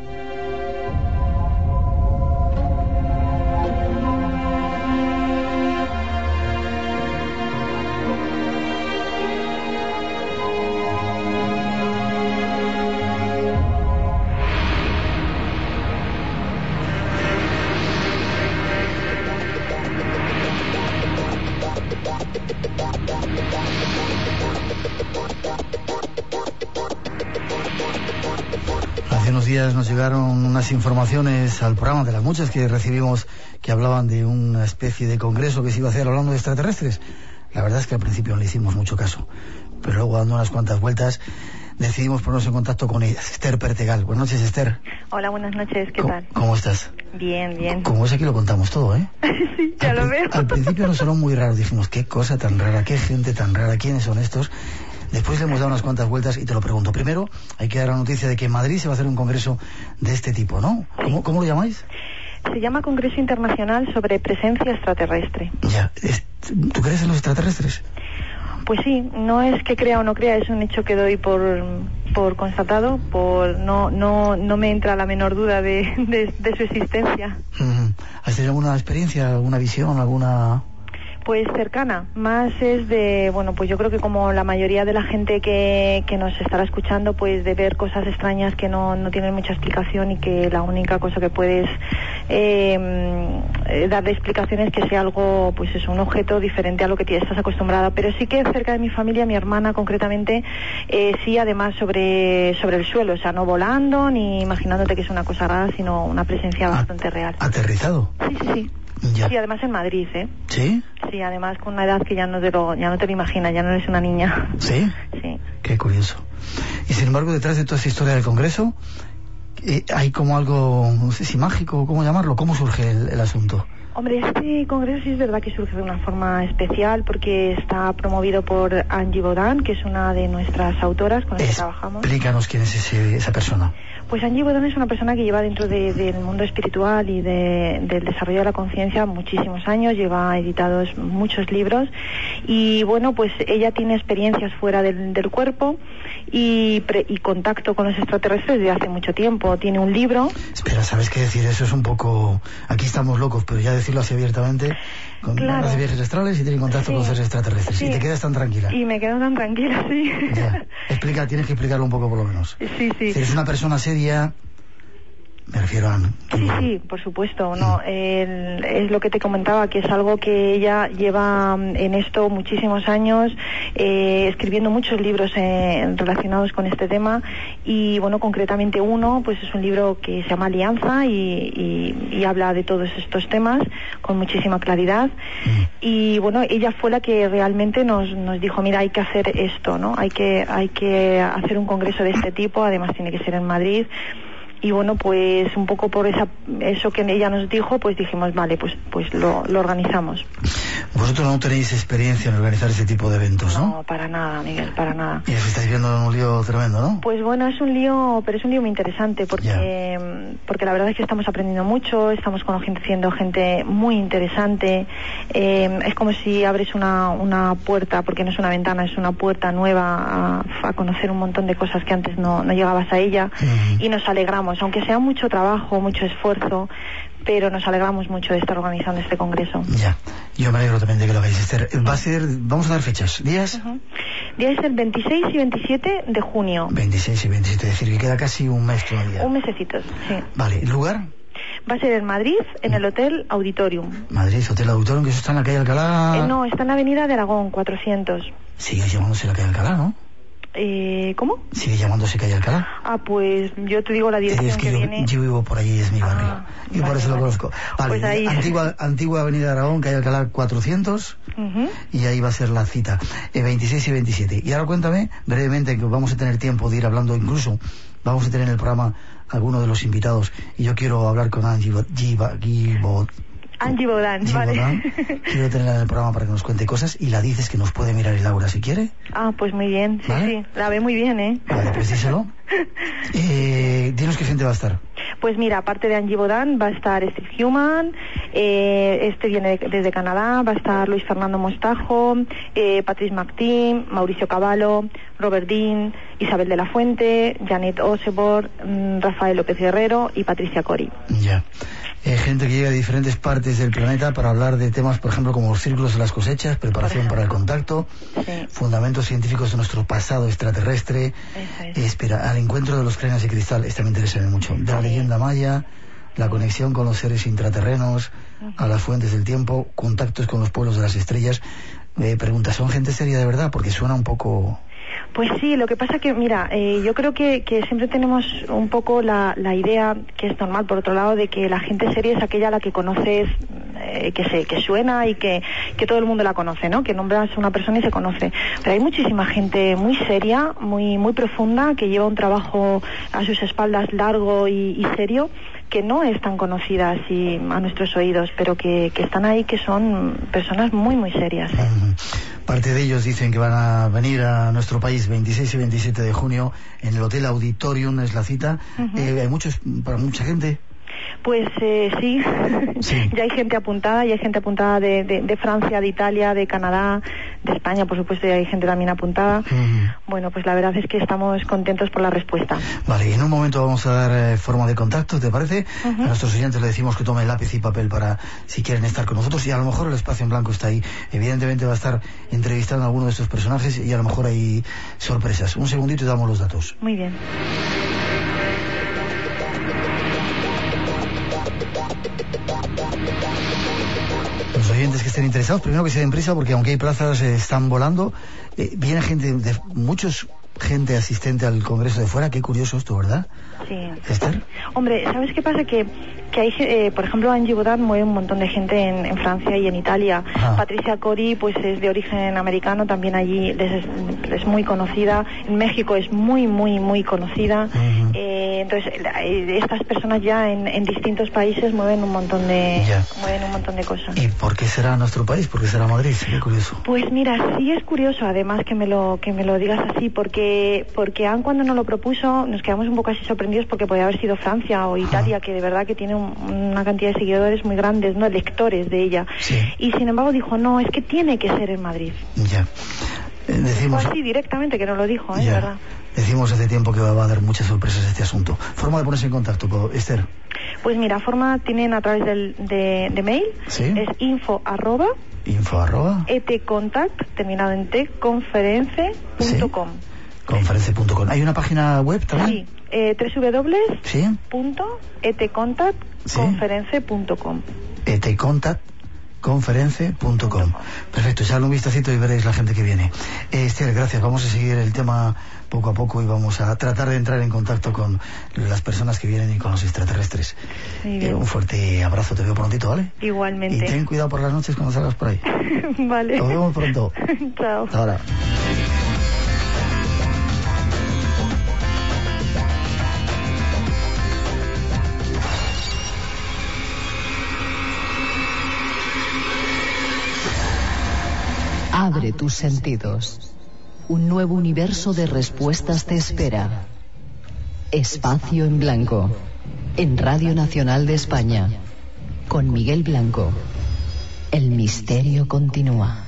Nos llegaron unas informaciones al programa, de las muchas que recibimos, que hablaban de una especie de congreso que se iba a hacer hablando de extraterrestres. La verdad es que al principio no le hicimos mucho caso, pero luego, dando unas cuantas vueltas, decidimos ponernos en contacto con Esther Pertegal. Buenas noches, Esther. Hola, buenas noches, ¿qué tal? ¿Cómo estás? Bien, bien. Como es, aquí lo contamos todo, ¿eh? Sí, ya lo veo. Al principio nos sonó muy raro, dijimos, qué cosa tan rara, qué gente tan rara, ¿quiénes son estos? Después le hemos dado unas cuantas vueltas y te lo pregunto. Primero, hay que dar la noticia de que en Madrid se va a hacer un congreso de este tipo, ¿no? ¿Cómo lo llamáis? Se llama Congreso Internacional sobre Presencia Extraterrestre. Ya. ¿Tú crees en los extraterrestres? Pues sí, no es que crea o no crea, es un hecho que doy por constatado, no me entra la menor duda de su existencia. ¿Has tenido alguna experiencia, alguna visión, alguna...? Pues cercana, más es de, bueno, pues yo creo que como la mayoría de la gente que nos estará escuchando, pues de ver cosas extrañas que no tienen mucha explicación y que la única cosa que puedes darle explicación es que sea algo, pues es un objeto diferente a lo que estás acostumbrada, pero sí que cerca de mi familia, mi hermana concretamente, sí, además sobre el suelo, o sea, no volando ni imaginándote que es una cosa rara, sino una presencia bastante real. ¿Aterrizado? Sí. Ya. Sí, además en Madrid, ¿eh? ¿Sí? Sí, además con una edad que ya no te lo imaginas, ya no eres una niña. ¿Sí? Sí. Qué curioso. Y sin embargo, detrás de toda esta historia del Congreso, hay como algo, no sé si mágico, ¿cómo llamarlo? ¿Cómo surge el asunto? Hombre, este congreso sí es verdad que surge de una forma especial porque está promovido por Angie Bodan, que es una de nuestras autoras con las que trabajamos. Explícanos quién es esa persona. Pues Angie Bodan es una persona que lleva dentro del mundo espiritual y del desarrollo de la conciencia muchísimos años, lleva editados muchos libros y bueno, pues ella tiene experiencias fuera del cuerpo y contacto con los extraterrestres desde hace mucho tiempo. Tiene un libro. Espera, ¿sabes qué decir? Eso es un poco... Aquí estamos locos, pero ya decirlo así abiertamente, con ganas de viajes astrales y tiene contacto con seres extraterrestres. Sí. Y te quedas tan tranquila. Y me quedo tan tranquila, sí. Ya. Tienes que explicarlo un poco por lo menos. Sí. Si eres una persona seria... Me refiero a... Sí, por supuesto, no. Es lo que te comentaba, que es algo que ella lleva en esto muchísimos años, escribiendo muchos libros relacionados con este tema y, bueno, concretamente uno, pues es un libro que se llama Alianza y habla de todos estos temas con muchísima claridad y, bueno, ella fue la que realmente nos dijo, mira, hay que hacer esto, ¿no? Hay que hacer un congreso de este tipo, además tiene que ser en Madrid. Y bueno, pues un poco por eso que ella nos dijo, pues dijimos, vale, pues lo organizamos. Vosotros no tenéis experiencia en organizar ese tipo de eventos, ¿no? No, para nada, Miguel, para nada. Y os estáis viendo en un lío tremendo, ¿no? Pues bueno, es un lío, pero es un lío muy interesante porque la verdad es que estamos aprendiendo mucho, estamos conociendo gente muy interesante. Es como si abres una puerta, porque no es una ventana, es una puerta nueva a conocer un montón de cosas que antes no llegabas a ella y nos alegramos. Aunque sea mucho trabajo, mucho esfuerzo, pero nos alegramos mucho de estar organizando este congreso. Ya, yo me alegro también de que lo hagáis, Esther. Vamos a dar fechas, días. Días el 26 y 27 de junio. 26 y 27, es decir, que queda casi un mes todavía. Un mesecito, sí. Vale, ¿lugar? Va a ser en Madrid, en el Hotel Auditorium. Madrid, Hotel Auditorium, que eso está en la calle Alcalá. No, está en la avenida de Aragón, 400. Sigue llamándose la calle Alcalá, ¿no? ¿Cómo? Sigue llamándose calle Alcalá. Pues yo te digo la dirección es que viene. Yo vivo por allí, es mi barrio. Y por eso lo conozco. Vale, pues ahí... antigua avenida Aragón, calle Alcalá 400. Y ahí va a ser la cita. 26 y 27. Y ahora cuéntame brevemente, que vamos a tener tiempo de ir hablando, incluso vamos a tener en el programa alguno de los invitados. Y yo quiero hablar con Angie Bodan, vale. Quiero tenerla en el programa para que nos cuente cosas y la dices que nos puede mirar el Laura si quiere. Pues muy bien, sí, ¿vale? Sí, la ve muy bien, ¿eh? Vale, pues díselo. Dinos qué gente va a estar. Pues mira, aparte de Angie Bodan, va a estar Steve Human, este viene desde Canadá, va a estar Luis Fernando Mostajo, Patrice Martin, Mauricio Cavallo, Robert Dean, Isabel de la Fuente, Janet Osebor, Rafael López Guerrero y Patricia Cori. Ya. Gente que llega de diferentes partes del planeta para hablar de temas, por ejemplo, como los círculos de las cosechas, preparación para el contacto, fundamentos científicos de nuestro pasado extraterrestre, al encuentro de los cráneos de cristal, esta me interesa mucho, de la leyenda maya, la conexión con los seres intraterrenos, a las fuentes del tiempo, contactos con los pueblos de las estrellas. Pregunta, ¿son gente seria de verdad? Porque suena un poco... Pues sí, lo que pasa que, mira, yo creo que siempre tenemos un poco la idea, que es normal por otro lado, de que la gente seria es aquella a la que conoces, que suena y que todo el mundo la conoce, ¿no? Que nombras a una persona y se conoce. Pero hay muchísima gente muy seria, muy profunda, que lleva un trabajo a sus espaldas largo y serio, que no es tan conocida así a nuestros oídos, pero que están ahí, que son personas muy, muy serias. Parte de ellos dicen que van a venir a nuestro país 26 y 27 de junio en el Hotel Auditorium, es la cita. ¿Hay para mucha gente? Pues sí. Ya hay gente apuntada, de Francia, de Italia, de Canadá, de España, por supuesto, y hay gente también apuntada. Bueno, pues la verdad es que estamos contentos por la respuesta. Vale, y en un momento vamos a dar forma de contacto, ¿te parece? A nuestros oyentes le decimos que tomen lápiz y papel para si quieren estar con nosotros, y a lo mejor el espacio en blanco está ahí. Evidentemente va a estar entrevistando a alguno de estos personajes y a lo mejor hay sorpresas. Un segundito y damos los datos. Muy bien. Los oyentes que estén interesados, primero que se den prisa, porque aunque hay plazas, están volando. Viene gente asistente al Congreso de fuera. Qué curioso esto, ¿verdad? Sí. ¿Esther? Hombre, ¿sabes qué pasa? Que hay, por ejemplo, en Givaudan mueve un montón de gente en Francia y en Italia. Patricia Cori, pues es de origen americano, también allí es muy conocida. En México es muy, muy, muy conocida. Entonces, estas personas ya en distintos países mueven un montón de cosas. ¿Y por qué será nuestro país? ¿Por qué será Madrid? Qué curioso. Pues mira, sí es curioso, además que me lo digas así, porque aun cuando nos lo propuso, nos quedamos un poco así sorprendidos, porque podía haber sido Francia o Italia, que de verdad que tiene una cantidad de seguidores muy grandes, ¿no? Lectores de ella. Sí. Y sin embargo dijo, no, es que tiene que ser en Madrid. Ya. Decimos así directamente, que nos lo dijo, de verdad. Decimos hace tiempo que va a dar muchas sorpresas este asunto. ¿Forma de ponerse en contacto, Esther? Pues mira, forma tienen a través de mail. ¿Sí? Es info arroba etcontact, terminado en t, conference.com. ¿Sí? Conference.com. ¿Hay una página web también? Sí, www.etcontactconference.com. etcontactconference.com. Perfecto, echadle un vistacito y veréis la gente que viene. Esther, gracias. Vamos a seguir el tema poco a poco y vamos a tratar de entrar en contacto con las personas que vienen y con los extraterrestres. Un fuerte abrazo, te veo prontito, ¿vale? Igualmente. Y ten cuidado por las noches cuando salgas por ahí. Vale. Nos vemos pronto. Chao. Hasta ahora. Abre tus sentidos. Un nuevo universo de respuestas te espera. Espacio en Blanco. En Radio Nacional de España. Con Miguel Blanco. El misterio continúa.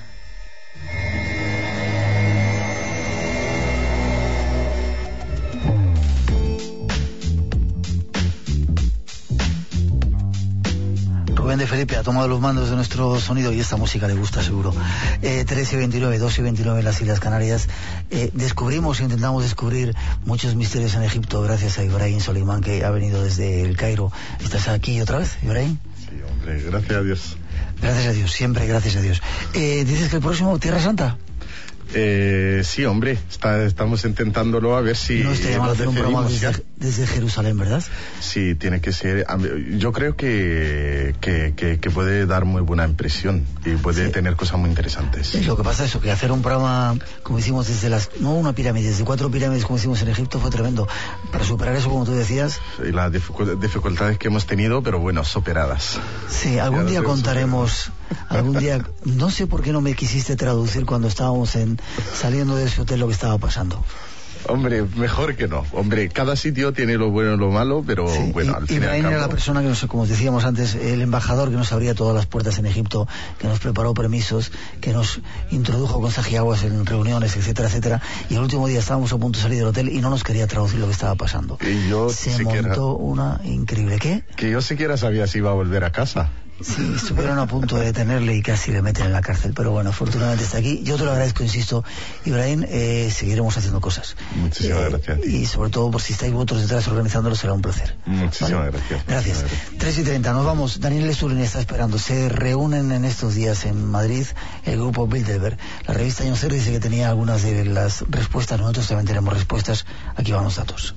Rubén de Felipe ha tomado los mandos de nuestro sonido y esta música le gusta seguro. 13:29, 2:29 en las Islas Canarias. Intentamos descubrir muchos misterios en Egipto gracias a Ibrahim Solimán, que ha venido desde el Cairo. ¿Estás aquí otra vez, Ibrahim? Sí, hombre, gracias a Dios. Gracias a Dios, siempre gracias a Dios. ¿Dices que el próximo, Tierra Santa? Sí, hombre, estamos intentándolo a ver si no te llaman a hacer un programa desde Jerusalén, ¿verdad? Sí, tiene que ser. Yo creo que puede dar muy buena impresión y puede tener cosas muy interesantes. Lo que pasa es que hacer un programa como hicimos desde no una pirámide, desde 4 pirámides como hicimos en Egipto fue tremendo. Para superar eso, como tú decías, y las dificultades que hemos tenido, pero bueno, superadas. Sí, algún día contaremos. Algún día, no sé por qué no me quisiste traducir cuando estábamos saliendo de ese hotel lo que estaba pasando. Hombre, mejor que no. Hombre, cada sitio tiene lo bueno y lo malo, pero bueno, al final. Ibrahim era la persona que como decíamos antes, el embajador que nos abría todas las puertas en Egipto, que nos preparó permisos, que nos introdujo con sajiaguas en reuniones, etcétera, etcétera. Y el último día estábamos a punto de salir del hotel y no nos quería traducir lo que estaba pasando. Y yo se montó una increíble. ¿Qué? Que yo siquiera sabía si iba a volver a casa. Sí, estuvieron a punto de detenerle y casi le meten en la cárcel, pero bueno, afortunadamente está aquí. Yo te lo agradezco, insisto, Ibrahim, seguiremos haciendo cosas. Muchísimas gracias a ti. Y sobre todo, por si estáis vosotros detrás organizándolo, será un placer. Muchísimas gracias. Gracias. 3:30, nos vamos. Daniel Lesturin está esperando. Se reúnen en estos días en Madrid el grupo Bilderberg. La revista Año Cero dice que tenía algunas de las respuestas. Nosotros también tenemos respuestas. Aquí van los datos.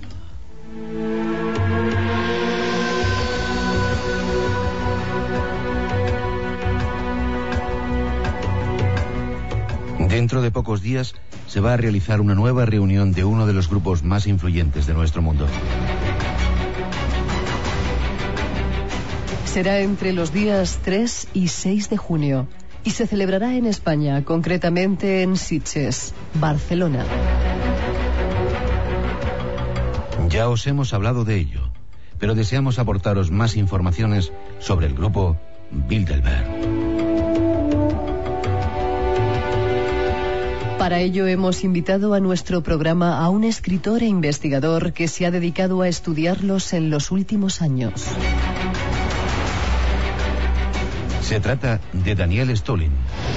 Dentro de pocos días se va a realizar una nueva reunión de uno de los grupos más influyentes de nuestro mundo. Será entre los días 3 y 6 de junio y se celebrará en España, concretamente en Sitges, Barcelona. Ya os hemos hablado de ello, pero deseamos aportaros más informaciones sobre el grupo Bilderberg. Para ello hemos invitado a nuestro programa a un escritor e investigador que se ha dedicado a estudiarlos en los últimos años. Se trata de Daniel Stulin.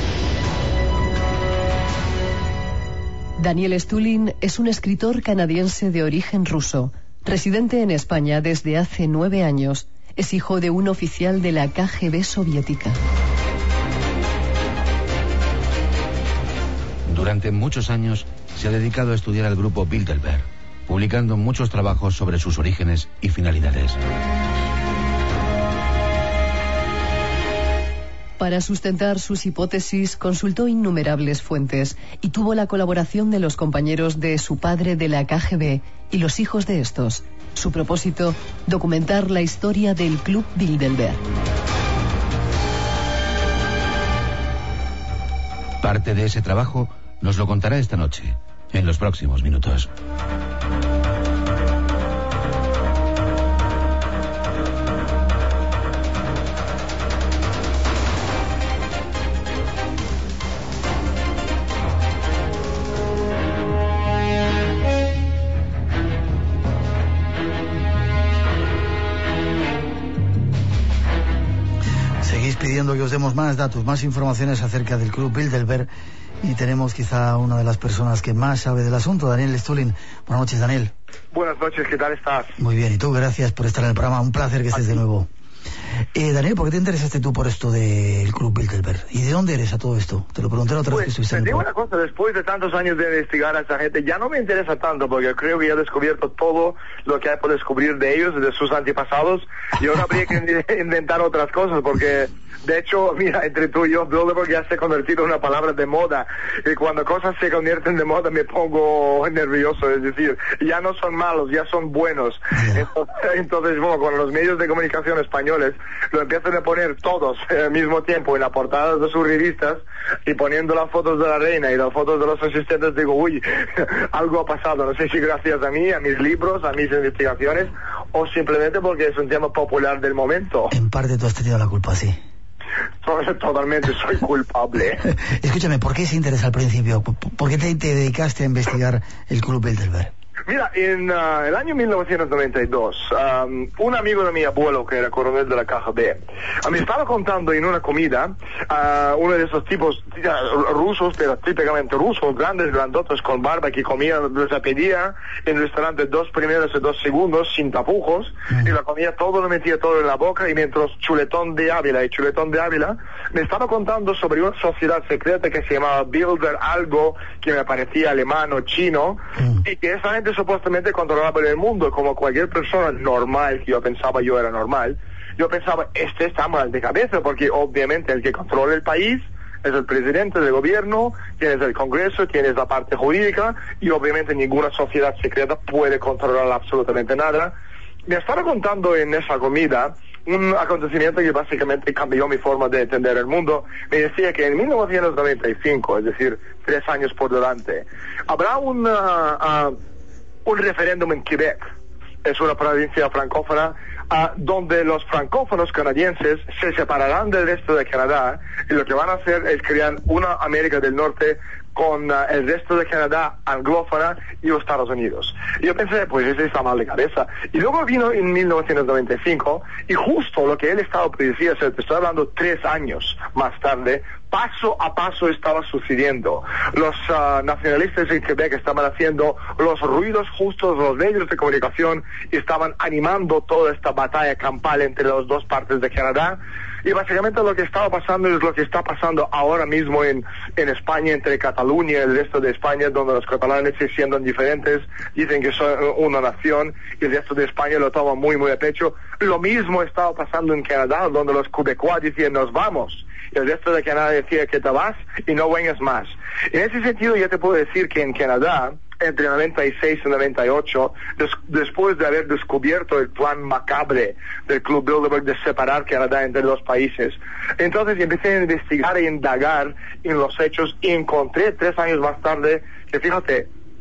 Daniel Stulin es un escritor canadiense de origen ruso, residente en España desde hace 9 años. Es hijo de un oficial de la KGB soviética. Durante muchos años se ha dedicado a estudiar al grupo Bilderberg, publicando muchos trabajos sobre sus orígenes y finalidades. Para sustentar sus hipótesis, consultó innumerables fuentes y tuvo la colaboración de los compañeros de su padre de la KGB y los hijos de estos. Su propósito, documentar la historia del Club Bilderberg. Parte de ese trabajo nos lo contará esta noche, en los próximos minutos. Pidiendo que os demos más datos, más informaciones acerca del Club Bilderberg, y tenemos quizá una de las personas que más sabe del asunto, Daniel Stulin. Buenas noches, Daniel. Buenas noches, ¿qué tal estás? Muy bien, y tú, gracias por estar en el programa, un placer que estés de nuevo. Daniel, ¿por qué te interesaste tú por esto del Club Bilderberg? ¿Y de dónde eres a todo esto? Te lo pregunté la otra vez que estuviste en el programa. programa. Una cosa, después de tantos años de investigar a esa gente, ya no me interesa tanto, porque creo que ya he descubierto todo lo que hay por descubrir de ellos, de sus antepasados, y ahora habría que inventar otras cosas, porque de hecho, mira, entre tú y yo, Bilderberg ya se ha convertido en una palabra de moda, y cuando cosas se convierten de moda me pongo nervioso, es decir, ya no son malos, ya son buenos. Entonces, bueno, con los medios de comunicación españoles lo empiezan a poner todos al mismo tiempo en las portadas de sus revistas, y poniendo las fotos de la reina y las fotos de los asistentes, digo, uy, algo ha pasado, no sé si gracias a mí, a mis libros, a mis investigaciones, o simplemente porque es un tema popular del momento. En parte tú has tenido la culpa, sí. Totalmente soy culpable. Escúchame, ¿por qué ese interés al principio? ¿Por qué te dedicaste a investigar el Club Bilderberg? Mira, en el año 1992, un amigo de mi abuelo, que era coronel de la KGB, me estaba contando en una comida, uno de esos tipos rusos, pero típicamente rusos, grandes, grandotes, con barba, que comía, les pedía en el restaurante 2 primeros y 2 segundos, sin tapujos, y lo comía todo, lo metía todo en la boca, y mientras Chuletón de Ávila me estaba contando sobre una sociedad secreta que se llamaba Bilder algo, que me parecía alemán o chino, y que esa gente supuestamente controlaba el mundo, como cualquier persona normal, que yo pensaba yo era normal. Yo pensaba, este está mal de cabeza, porque obviamente el que controla el país es el presidente del gobierno, tienes el Congreso, tienes la parte jurídica, y obviamente ninguna sociedad secreta puede controlar absolutamente nada. Me estaba contando en esa comida un acontecimiento que básicamente cambió mi forma de entender el mundo. Me decía que en 1995, es decir, 3 años por delante, habrá un referéndum en Quebec, es una provincia francófona, donde los francófonos canadienses se separarán del resto de Canadá, y lo que van a hacer es crear una América del Norte con el resto de Canadá anglófona y los Estados Unidos. Y yo pensé, pues ese está mal de cabeza. Y luego vino en 1995, y justo lo que él estaba prediciendo, te estoy hablando 3 años más tarde, paso a paso estaba sucediendo. Los nacionalistas en Quebec estaban haciendo los ruidos justos, los medios de comunicación estaban animando toda esta batalla campal entre las dos partes de Canadá. Y básicamente lo que estaba pasando es lo que está pasando ahora mismo en España, entre Cataluña y el resto de España, donde los catalanes se sienten diferentes, dicen que son una nación, y el resto de España lo toma muy, muy a pecho. Lo mismo estaba pasando en Canadá, donde los quebecois decían, nos vamos, y el resto de Canadá decía que te vas y no vengas más. En ese sentido, yo te puedo decir que en Canadá, entre 96 y 98, después de haber descubierto el plan macabre del Club Bilderberg de separar Canadá entre los países, entonces empecé a investigar e indagar en los hechos, y encontré 3 años más tarde que, fíjate,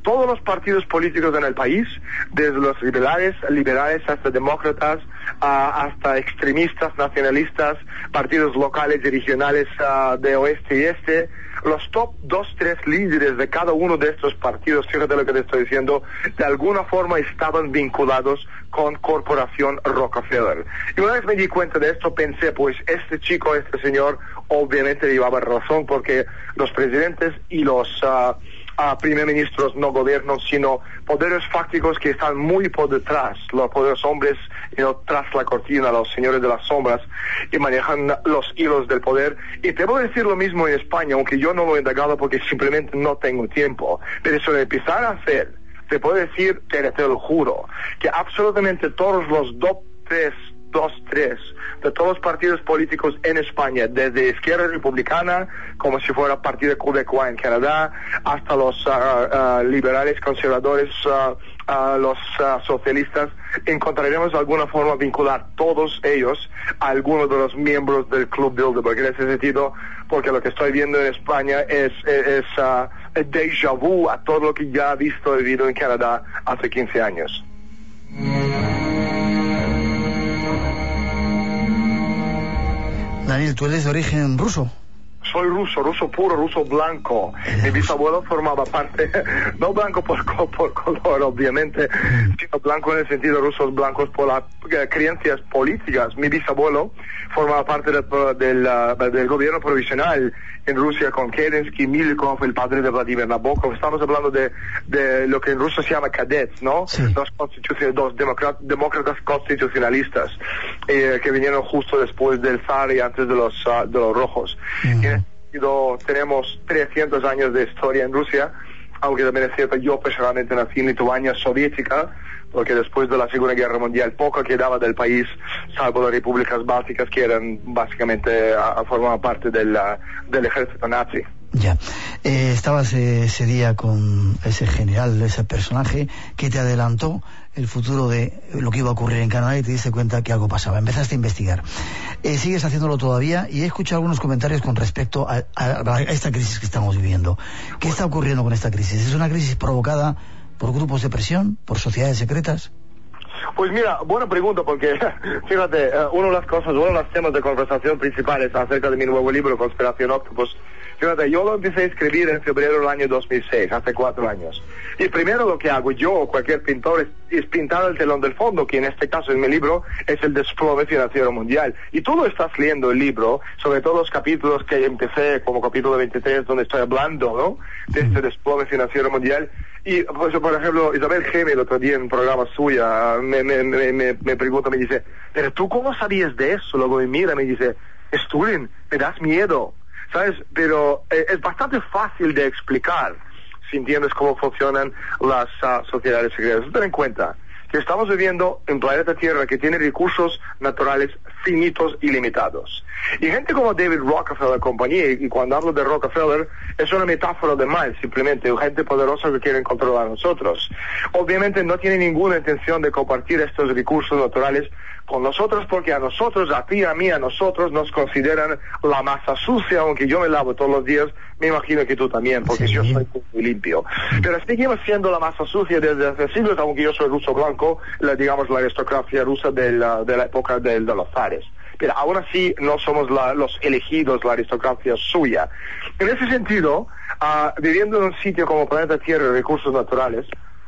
todos los partidos políticos en el país, desde los liberales hasta demócratas, hasta extremistas, nacionalistas, partidos locales y regionales de oeste y este, los top 2-3 líderes de cada uno de estos partidos, fíjate lo que te estoy diciendo, de alguna forma estaban vinculados con Corporación Rockefeller. Y una vez me di cuenta de esto, pensé, pues este señor, obviamente llevaba razón, porque los presidentes y los primer ministros no gobiernos, sino poderes fácticos que están muy por detrás, los poderes hombres tras la cortina, los señores de las sombras, y manejan los hilos del poder. Y te voy a decir lo mismo en España, aunque yo no lo he indagado porque simplemente no tengo tiempo, pero eso de empezar a hacer, te puedo decir, te lo juro, que absolutamente todos los 2-3 de todos los partidos políticos en España, desde izquierda republicana, como si fuera Partido Québécois en Canadá, hasta los liberales, conservadores, los socialistas, encontraremos de alguna forma vincular todos ellos a algunos de los miembros del Club Bilderberg. En ese sentido, porque lo que estoy viendo en España es déjà vu a todo lo que ya he visto y vivido en Canadá hace 15 años. Daniel, ¿tú eres de origen ruso? Soy ruso puro, ruso blanco. Mi bisabuelo formaba parte, no blanco por color, obviamente, sino blanco en el sentido rusos blancos por las creencias políticas. Mi bisabuelo formaba parte del gobierno provisional en Rusia con Kerensky, Milikov, el padre de Vladimir Nabokov. Estamos hablando de lo que en Rusia se llama cadets, ¿no? Sí. Dos demócratas constitucionalistas que vinieron justo después del zar y antes de los rojos. Tenemos 300 años de historia en Rusia, aunque también es cierto, yo personalmente nací en Lituania soviética, porque después de la Segunda Guerra Mundial poco quedaba del país, salvo las repúblicas bálticas que eran básicamente formaban parte del ejército nazi. Ya, estabas ese día con ese general, ese personaje que te adelantó el futuro de lo que iba a ocurrir en Canadá y te diste cuenta que algo pasaba, empezaste a investigar. Sigues haciéndolo todavía y he escuchado algunos comentarios con respecto a esta crisis que estamos viviendo. ¿Qué está ocurriendo con esta crisis? ¿Es una crisis provocada por grupos de presión, por sociedades secretas? Pues mira, buena pregunta, porque fíjate, uno de los temas de conversación principales acerca de mi nuevo libro, Conspiración Octopus. Fíjate, yo lo empecé a escribir en febrero del año 2006, hace 4 años. Y primero lo que hago yo o cualquier pintor es pintar el telón del fondo, que en este caso en mi libro es el desplome financiero mundial. Y tú lo estás leyendo el libro, sobre todo los capítulos que empecé, como capítulo 23, donde estoy hablando, ¿no?, de este desplome financiero mundial. Y, pues, por ejemplo, Isabel Geme, el otro día en un programa suya, me pregunta, me dice, ¿pero tú cómo sabías de eso? Luego me mira, me dice, Stulin, me das miedo. ¿Sabes? Pero es bastante fácil de explicar si entiendes cómo funcionan las sociedades secretas. Ten en cuenta que estamos viviendo en planeta Tierra que tiene recursos naturales finitos y limitados. Y gente como David Rockefeller compañía, y cuando hablo de Rockefeller es una metáfora de mal, simplemente gente poderosa que quieren controlar a nosotros. Obviamente no tiene ninguna intención de compartir estos recursos naturales con nosotros, porque a nosotros, a ti, a mí, a nosotros nos consideran la masa sucia, aunque yo me lavo todos los días, me imagino que tú también, porque sí, yo soy muy limpio. Pero seguimos siendo la masa sucia desde hace siglos, aunque yo soy ruso blanco, digamos la aristocracia rusa de la época de los zares. Pero aún así no somos los elegidos, la aristocracia suya. En ese sentido, viviendo en un sitio como planeta Tierra, recursos naturales,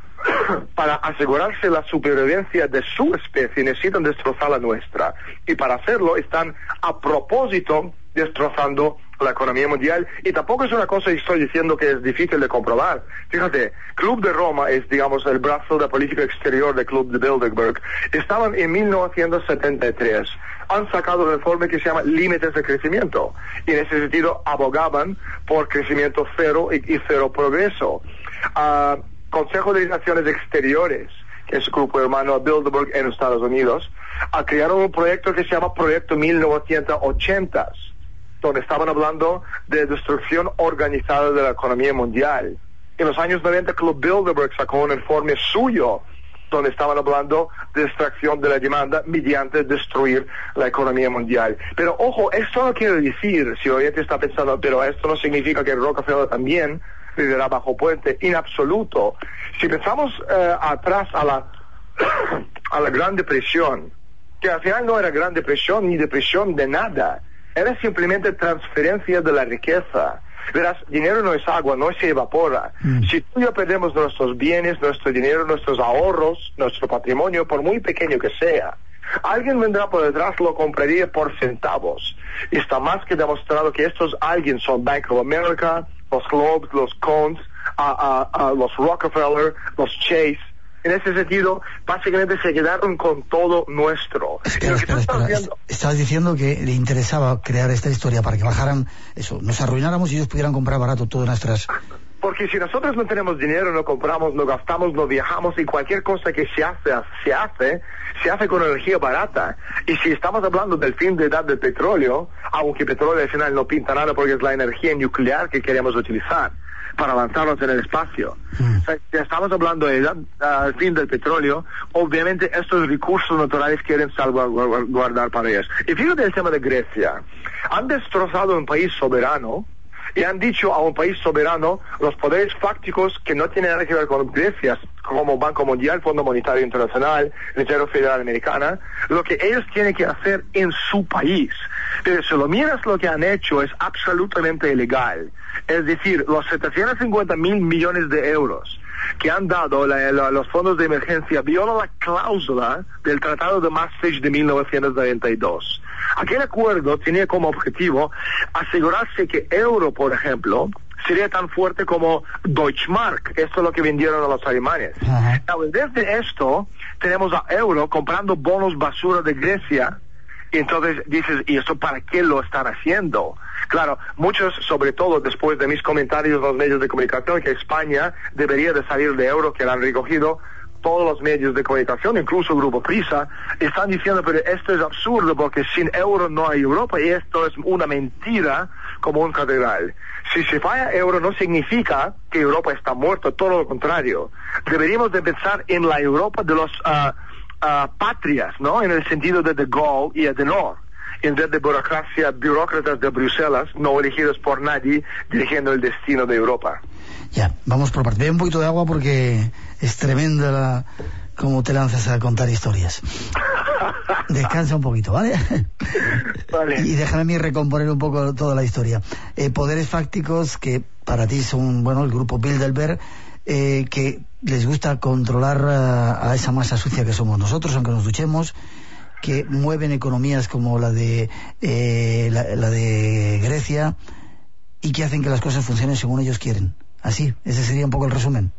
para asegurarse la supervivencia de su especie necesitan destrozar la nuestra, y para hacerlo están a propósito destrozando la economía mundial. Y tampoco es una cosa que estoy diciendo que es difícil de comprobar. Fíjate, Club de Roma es, digamos, el brazo de política exterior del Club de Bilderberg. Estaban en 1973. Han sacado un informe que se llama Límites de Crecimiento, y en ese sentido abogaban por crecimiento cero y cero progreso. Consejo de Relaciones Exteriores, que es el grupo hermano de Bilderberg en Estados Unidos, crearon un proyecto que se llama Proyecto 1980, donde estaban hablando de destrucción organizada de la economía mundial. En los años 90, Club Bilderberg sacó un informe suyo, donde estaban hablando de extracción de la demanda mediante destruir la economía mundial. Pero ojo, esto no quiere decir, si el oyente está pensando, pero esto no significa que Rockefeller también vivirá bajo puente, en absoluto. Si pensamos atrás a la Gran Depresión, que al final no era Gran Depresión ni depresión de nada, era simplemente transferencia de la riqueza. Verás, dinero no es agua, no se evapora. Si tú y yo perdemos nuestros bienes, nuestro dinero, nuestros ahorros, nuestro patrimonio, por muy pequeño que sea, alguien vendrá por detrás, lo compraría por centavos. Y está más que demostrado que estos alguien son Bank of America, los Globes, los Cohns, los Rockefeller, los Chase. En ese sentido, básicamente se quedaron con todo nuestro. Espera. Estabas diciendo que le interesaba crear esta historia para que bajaran eso, nos arruináramos y ellos pudieran comprar barato todas nuestras... Porque si nosotros no tenemos dinero, no compramos, no gastamos, no viajamos, y cualquier cosa que se hace con energía barata. Y si estamos hablando del fin de edad del petróleo, aunque petróleo al final no pinta nada porque es la energía nuclear que queremos utilizar para lanzarnos en el espacio. O sea, si estamos hablando del fin del petróleo, obviamente estos recursos naturales quieren salvaguardar para ellos. Y fíjate el tema de Grecia. Han destrozado un país soberano y han dicho a un país soberano los poderes fácticos que no tienen nada que ver con Grecia, como Banco Mundial, Fondo Monetario Internacional, Reserva Federal Americana, lo que ellos tienen que hacer en su país. Pero si lo miras, lo que han hecho es absolutamente ilegal. Es decir, los 750 mil millones de euros que han dado los fondos de emergencia viola la cláusula del Tratado de Maastricht de 1992. Aquel acuerdo tenía como objetivo asegurarse que euro, por ejemplo, sería tan fuerte como Deutschmark. Esto es lo que vendieron a los alemanes. Desde esto, tenemos a euro comprando bonos basura de Grecia. Y entonces dices, ¿y eso para qué lo están haciendo? Claro, muchos, sobre todo después de mis comentarios en los medios de comunicación, que España debería de salir de euro, que lo han recogido todos los medios de comunicación, incluso el Grupo Prisa, están diciendo, pero esto es absurdo porque sin euro no hay Europa y esto es una mentira como un catedral. Si se falla euro no significa que Europa está muerta, todo lo contrario. Deberíamos de pensar en la Europa de los patrias, ¿no? En el sentido de Gaulle y Adenauer, en vez de burócratas de Bruselas, no elegidos por nadie, dirigiendo el destino de Europa. Ya, vamos por parte. Ve un poquito de agua porque es tremenda cómo te lanzas a contar historias. Descansa un poquito, ¿vale? Vale. Y déjame a mí recomponer un poco toda la historia. Poderes fácticos que para ti son, bueno, el grupo Bilderberg, que les gusta controlar a esa masa sucia que somos nosotros, aunque nos duchemos, que mueven economías como la de Grecia y que hacen que las cosas funcionen según ellos quieren. Así, ese sería un poco el resumen.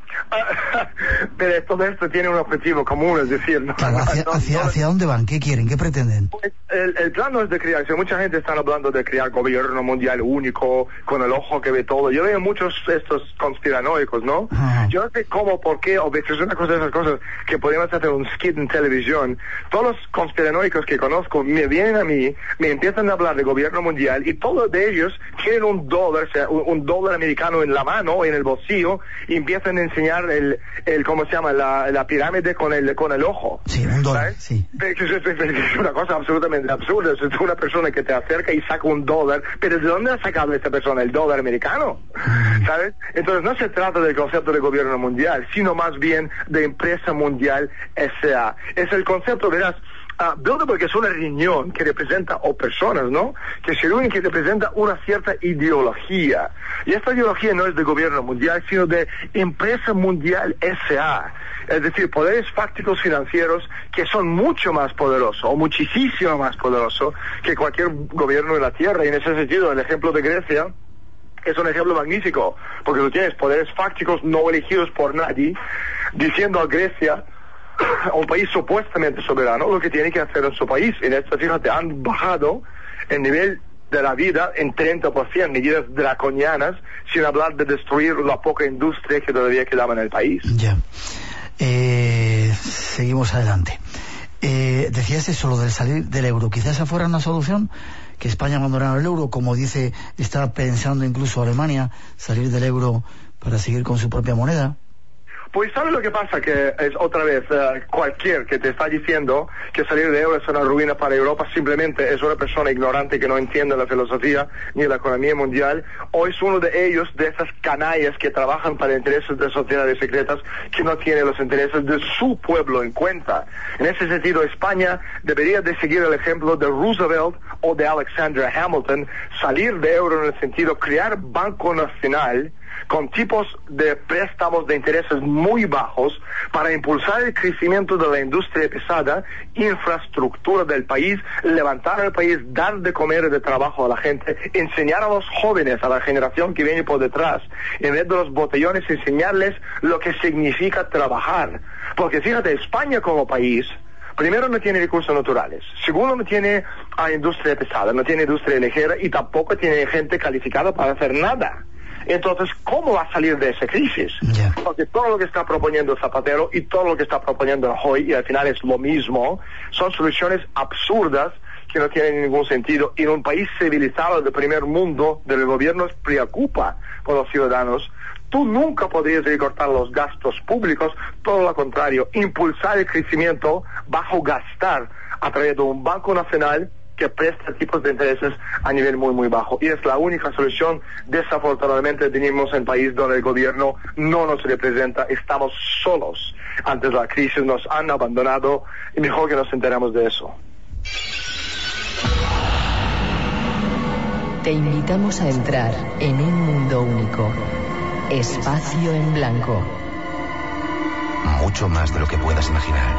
Pero todo esto tiene un objetivo común, es decir... ¿no? Claro, ¿hacia dónde van? ¿Qué quieren? ¿Qué pretenden? Pues el plan no es de crear, mucha gente está hablando de crear gobierno mundial único, con el ojo que ve todo. Yo veo muchos estos conspiranoicos, ¿no? Yo no sé cómo, por qué, o es una cosa de esas cosas que podríamos hacer un skit en televisión. Todos los conspiranoicos que conozco me vienen a mí, me empiezan a hablar de gobierno mundial y todos de ellos tienen un dólar, o sea, un dólar americano en la mano o en el bolsillo y empiezan a enseñar el ¿cómo se llama? La pirámide con el ojo. Sí, un dólar, ¿sabes? sí. Es una cosa absolutamente absurda. Es una persona que te acerca y saca un dólar, pero ¿de dónde ha sacado esta persona el dólar americano? ¿Sabes? Entonces no se trata del concepto de gobierno mundial, sino más bien de empresa mundial S.A. Es el concepto, verás, Bilderberg es una reunión que representa, o personas, ¿no?, que se reúnen, que representa una cierta ideología. Y esta ideología no es de gobierno mundial, sino de empresa mundial S.A. Es decir, poderes fácticos financieros que son mucho más poderosos, o muchísimo más poderosos, que cualquier gobierno de la Tierra. Y en ese sentido, el ejemplo de Grecia es un ejemplo magnífico, porque tú tienes poderes fácticos no elegidos por nadie, diciendo a Grecia, un país supuestamente soberano, lo que tiene que hacer en su país. En esto, fíjate, han bajado el nivel de la vida en 30%, medidas draconianas, sin hablar de destruir la poca industria que todavía quedaba en el país. Ya. Seguimos adelante. Decías eso, lo del salir del euro. Quizás esa fuera una solución, que España abandonara el euro, como dice, está pensando incluso Alemania, salir del euro para seguir con su propia moneda. Pues ¿sabes lo que pasa? Que es otra vez, cualquier que te está diciendo que salir de euro es una ruina para Europa, simplemente es una persona ignorante que no entiende la filosofía ni la economía mundial, o es uno de ellos, de esas canallas que trabajan para intereses de sociedades secretas que no tienen los intereses de su pueblo en cuenta. En ese sentido, España debería de seguir el ejemplo de Roosevelt o de Alexander Hamilton, salir de euro en el sentido crear Banco Nacional con tipos de préstamos de intereses muy bajos para impulsar el crecimiento de la industria pesada, infraestructura del país, levantar el país, dar de comer y de trabajo a la gente, enseñar a los jóvenes, a la generación que viene por detrás, en vez de los botellones, enseñarles lo que significa trabajar. Porque fíjate, España como país, primero no tiene recursos naturales, segundo no tiene industria pesada, no tiene industria ligera y tampoco tiene gente calificada para hacer nada. Entonces, ¿cómo va a salir de esa crisis? Yeah. Porque todo lo que está proponiendo Zapatero y todo lo que está proponiendo Rajoy, y al final es lo mismo, son soluciones absurdas que no tienen ningún sentido. Y en un país civilizado de primer mundo, donde el gobierno se preocupa por los ciudadanos, tú nunca podrías recortar los gastos públicos, todo lo contrario, impulsar el crecimiento bajo gastar a través de un Banco Nacional que presta tipos de intereses a nivel muy muy bajo, y es la única solución. Desafortunadamente tenemos un país donde el gobierno no nos representa, estamos solos ante la crisis, nos han abandonado y mejor que nos enteremos de eso. Te invitamos a entrar en un mundo único, espacio en blanco. Mucho más de lo que puedas imaginar.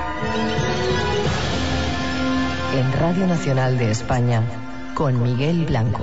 En Radio Nacional de España, con Miguel Blanco.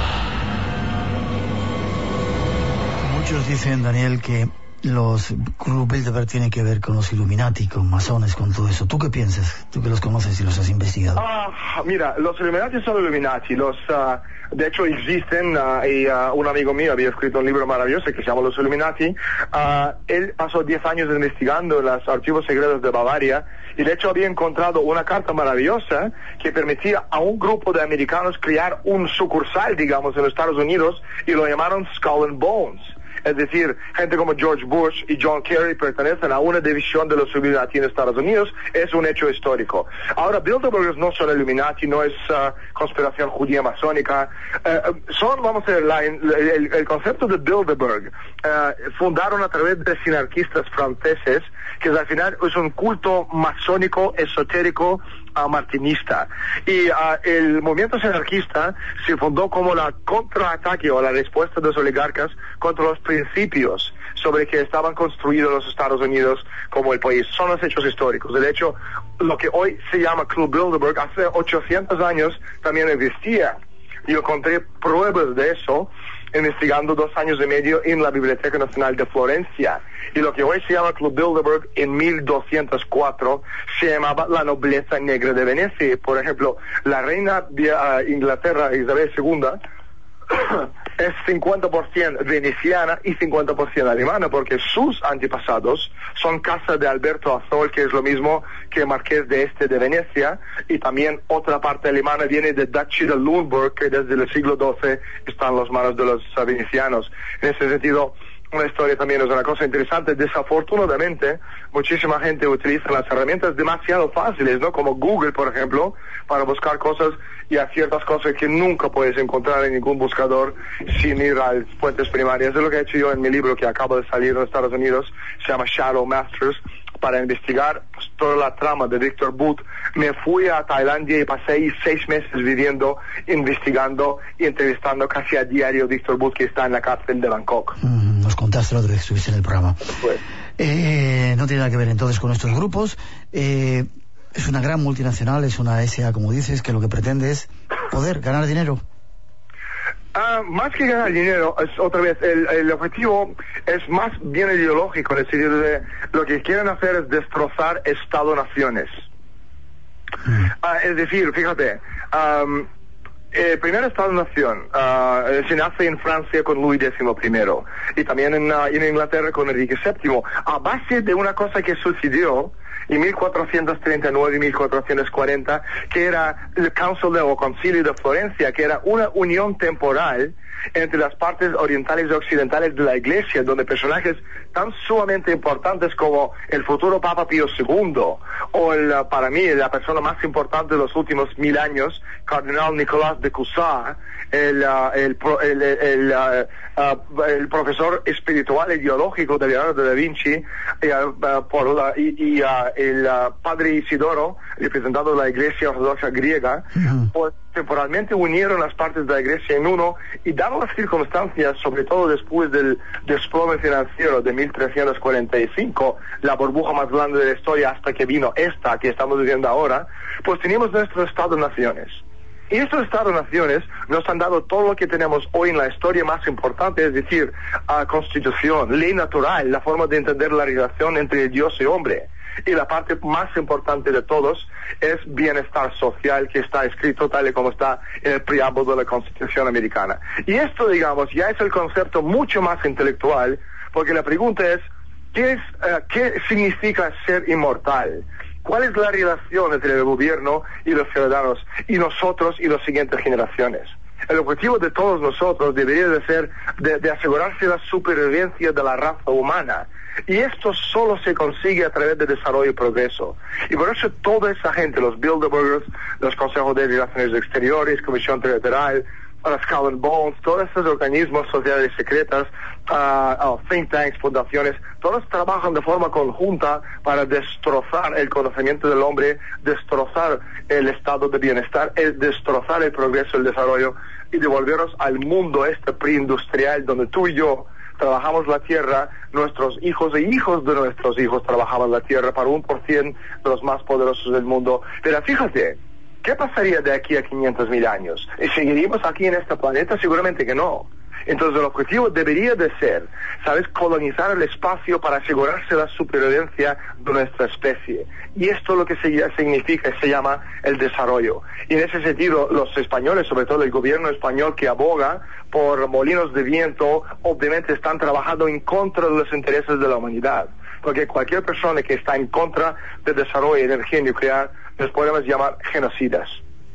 Muchos dicen, Daniel, que los Club Bilderberg tienen que ver con los Illuminati, con masones, con todo eso. ¿Tú qué piensas? Tú que los conoces y los has investigado. Mira, los Illuminati son Illuminati. De hecho existen, y un amigo mío había escrito un libro maravilloso que se llama Los Illuminati. Él pasó 10 años investigando en los archivos secretos de Bavaria, y de hecho había encontrado una carta maravillosa que permitía a un grupo de americanos crear un sucursal, digamos, en los Estados Unidos, y lo llamaron Skull and Bones. Es decir, gente como George Bush y John Kerry pertenecen a una división de los Illuminati en Estados Unidos. Es un hecho histórico. Ahora, Bilderberg no son Illuminati, no es conspiración judía masónica. Vamos a ver, el concepto de Bilderberg fundaron a través de sinarquistas franceses, que al final es un culto masónico, esotérico, martinista. Y el movimiento sinarquista se fundó como la contraataque o la respuesta de los oligarcas contra los principios sobre que estaban construidos los Estados Unidos como el país. Son los hechos históricos. De hecho, lo que hoy se llama Club Bilderberg, hace 800 años también existía. Yo encontré pruebas de eso investigando 2 años y medio en la Biblioteca Nacional de Florencia. Y lo que hoy se llama Club Bilderberg, en 1204 se llamaba la nobleza negra de Venecia. Por ejemplo, la reina de Inglaterra, Isabel II, es 50% veneciana y 50% alemana, porque sus antepasados son casa de Alberto Azol, que es lo mismo que Marqués de Este de Venecia, y también otra parte alemana viene de Duchy de Lunenburg, que desde el siglo XII está en las manos de los venecianos. En ese sentido, una historia también es una cosa interesante. Desafortunadamente, muchísima gente utiliza las herramientas demasiado fáciles, ¿no? Como Google, por ejemplo, para buscar cosas, y a ciertas cosas que nunca puedes encontrar en ningún buscador sin ir a fuentes primarias. Es lo que he hecho yo en mi libro que acaba de salir en Estados Unidos, se llama Shadow Masters, para investigar toda la trama de Victor Bout. Me fui a Tailandia y pasé ahí 6 meses viviendo, investigando y entrevistando casi a diario a Victor Bout, que está en la cárcel de Bangkok. Nos contaste la otra vez que estuviste en el programa. Pues. No tiene nada que ver entonces con estos grupos. Es una gran multinacional, es una SA, como dices, que lo que pretende es poder ganar dinero. Más que ganar dinero, es otra vez, el objetivo es más bien ideológico, en el sentido de lo que quieren hacer es destrozar Estado-naciones. Es decir, fíjate, el primer Estado-nación se nace en Francia con Luis XI y también en Inglaterra con Enrique VII, a base de una cosa que sucedió y 1439 y 1440, que era el Concilio de Florencia, que era una unión temporal entre las partes orientales y occidentales de la Iglesia, donde personajes tan sumamente importantes como el futuro Papa Pío II, o para mí la persona más importante de los últimos 1000 años, Cardenal Nicolás de Cussat, el profesor espiritual e ideológico de Leonardo da Vinci, el padre Isidoro, representando de la Iglesia Ortodoxa griega, pues temporalmente unieron las partes de la Iglesia en uno, y dado las circunstancias, sobre todo después del desplome financiero de 1345, la burbuja más grande de la historia hasta que vino esta que estamos viviendo ahora, pues teníamos nuestro Estado-naciones. Y estos Estados-naciones nos han dado todo lo que tenemos hoy en la historia más importante, es decir, constitución, ley natural, la forma de entender la relación entre Dios y hombre. Y la parte más importante de todos es bienestar social, que está escrito tal y como está en el preámbulo de la Constitución americana. Y esto, digamos, ya es el concepto mucho más intelectual, porque la pregunta es, ¿qué significa ser inmortal? ¿Cuál es la relación entre el gobierno y los ciudadanos, y nosotros y las siguientes generaciones? El objetivo de todos nosotros debería de ser de asegurarse la supervivencia de la raza humana. Y esto solo se consigue a través de desarrollo y progreso. Y por eso toda esa gente, los Bilderbergers, los Consejos de Relaciones Exteriores, Comisión Trilateral, las Skull and Bones, todos estos organismos sociales secretas, think tanks, fundaciones, todos trabajan de forma conjunta para destrozar el conocimiento del hombre, destrozar el estado de bienestar, destrozar el progreso, el desarrollo, y devolvernos al mundo preindustrial donde tú y yo trabajamos la tierra, nuestros hijos e hijos de nuestros hijos trabajaban la tierra para 1% de los más poderosos del mundo. Pero fíjate, ¿qué pasaría de aquí a 500.000 años? ¿Seguiríamos aquí en este planeta? Seguramente que no. Entonces el objetivo debería de ser, ¿sabes?, colonizar el espacio para asegurarse la supervivencia de nuestra especie. Y esto lo que significa, se llama el desarrollo. Y en ese sentido, los españoles, sobre todo el gobierno español que aboga por molinos de viento, obviamente están trabajando en contra de los intereses de la humanidad. Porque cualquier persona que está en contra del desarrollo de energía nuclear, les podemos llamar genocidas.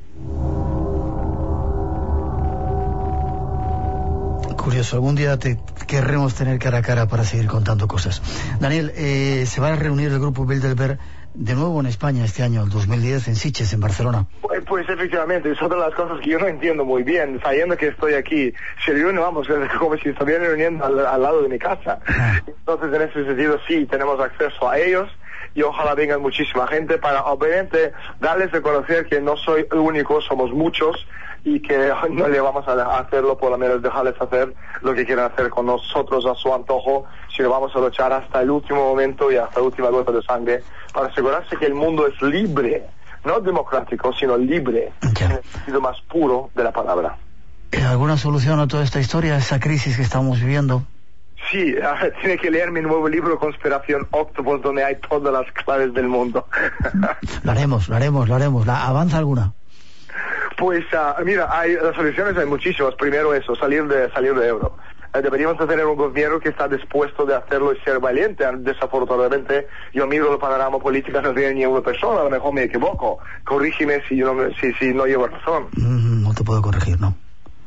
Curioso, algún día te querremos tener cara a cara para seguir contando cosas. Daniel, se va a reunir el grupo Bilderberg de nuevo en España este año, el 2010, en Sitges, en Barcelona. Pues efectivamente, es otra de las cosas que yo no entiendo muy bien, sabiendo que estoy aquí. Se reúne, vamos, como si estuvieran reuniendo al lado de mi casa. Entonces, en ese sentido, sí, tenemos acceso a ellos, y ojalá vengan muchísima gente para, obviamente, darles a conocer que no soy el único, somos muchos, y que no le vamos a hacerlo, por lo menos dejarles hacer lo que quieran hacer con nosotros a su antojo, sino vamos a luchar hasta el último momento y hasta la última gota de sangre para asegurarse que el mundo es libre, no democrático, sino libre, en el sentido más puro de la palabra. ¿Alguna solución a toda esta historia, a esa crisis que estamos viviendo? Sí, tiene que leer mi nuevo libro, Conspiración Octopus, donde hay todas las claves del mundo. Lo haremos. ¿Avanza alguna? Pues mira, las soluciones hay muchísimas. Primero eso, salir de euro. Deberíamos tener un gobierno que está dispuesto de hacerlo y ser valiente. Desafortunadamente, yo miro el panorama político, no tiene ni una persona, a lo mejor me equivoco. Corrígeme si no llevo razón. No te puedo corregir, no.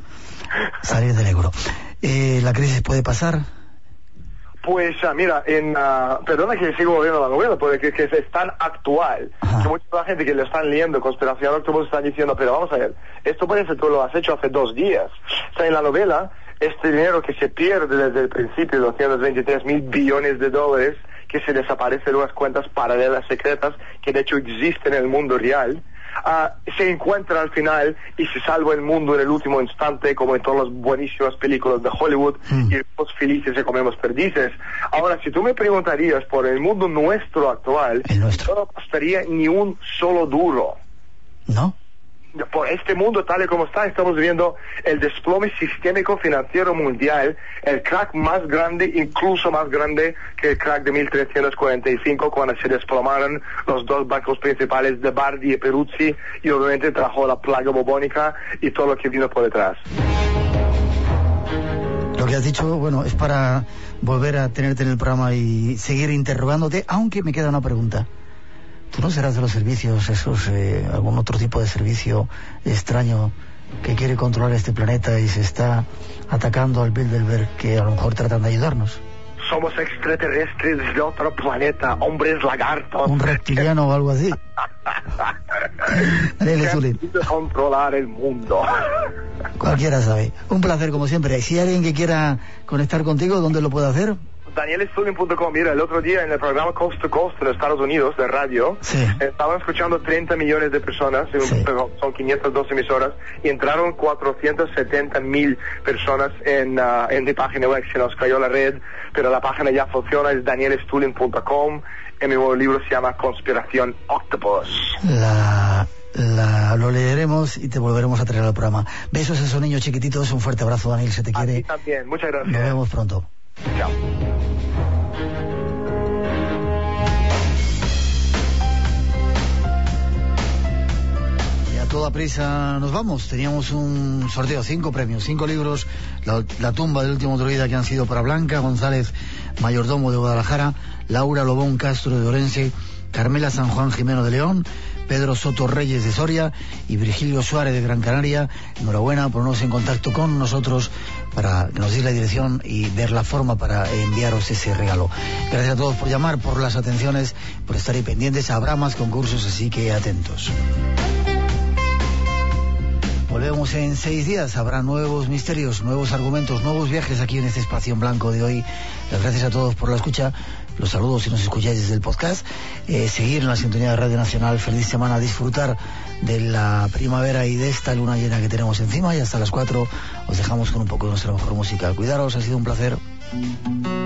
Salir del euro. ¿La crisis puede pasar? Pues mira, perdona que sigo volviendo a la novela, porque es tan actual. Que mucha gente que le están leyendo Conspiración Octopus están diciendo, pero vamos a ver, esto parece que tú lo has hecho hace 2 días. O sea, en la novela, este dinero que se pierde desde el principio, 223.000 billones de dólares, que se desaparece en unas cuentas paralelas secretas, que de hecho existen en el mundo real, se encuentra al final y se salva el mundo en el último instante, como en todas las buenísimas películas de Hollywood, y los felices y comemos perdices. Ahora, si tú me preguntarías por el mundo nuestro actual, no costaría ni un solo duro. ¿No? Por este mundo tal y como está, estamos viviendo el desplome sistémico financiero mundial, el crack más grande, incluso más grande que el crack de 1345, cuando se desplomaron los 2 bancos principales de Bardi y Peruzzi, y obviamente trajo la plaga bubónica y todo lo que vino por detrás. Lo que has dicho, bueno, es para volver a tenerte en el programa y seguir interrogándote, aunque me queda una pregunta. ¿Tú no serás de los servicios esos, algún otro tipo de servicio extraño que quiere controlar este planeta y se está atacando al Bilderberg, que a lo mejor tratan de ayudarnos? Somos extraterrestres de otro planeta, hombres lagartos. ¿Un reptiliano o algo así? Daniel Stulin. Controlar el mundo. Cualquiera sabe. Un placer como siempre. Si hay alguien que quiera conectar contigo, ¿dónde lo puede hacer? DanielStulin.com. Mira, el otro día en el programa Coast to Coast en Estados Unidos de radio, estaban escuchando 30 millones de personas, son 502 emisoras, y entraron 470,000 personas en mi página web. Se nos cayó la red, pero la página ya funciona, es DanielStulin.com. Mi nuevo libro se llama Conspiración Octopus. Lo leeremos y te volveremos a traer al programa. Besos a esos niños chiquititos, un fuerte abrazo, Daniel, se te quiere. A ti también, muchas gracias. Nos vemos pronto. Chao. Y a toda prisa nos vamos. Teníamos un sorteo, 5 premios, 5 libros, la tumba del último druida, que han sido para Blanca González, mayordomo de Guadalajara, Laura Lobón Castro de Orense, Carmela San Juan Jimeno de León, Pedro Soto Reyes de Soria y Virgilio Suárez de Gran Canaria. Enhorabuena por ponernos en contacto con nosotros para que nos deis la dirección y ver la forma para enviaros ese regalo. Gracias a todos por llamar, por las atenciones, por estar ahí pendientes. Habrá más concursos, así que atentos. Volvemos en 6 días, habrá nuevos misterios, nuevos argumentos, nuevos viajes aquí en este espacio en blanco de hoy. Las gracias a todos por la escucha, los saludos si nos escucháis desde el podcast, seguir en la sintonía de Radio Nacional, feliz semana, disfrutar de la primavera y de esta luna llena que tenemos encima, y hasta las 4 os dejamos con un poco de nuestra mejor música. Cuidaros, ha sido un placer.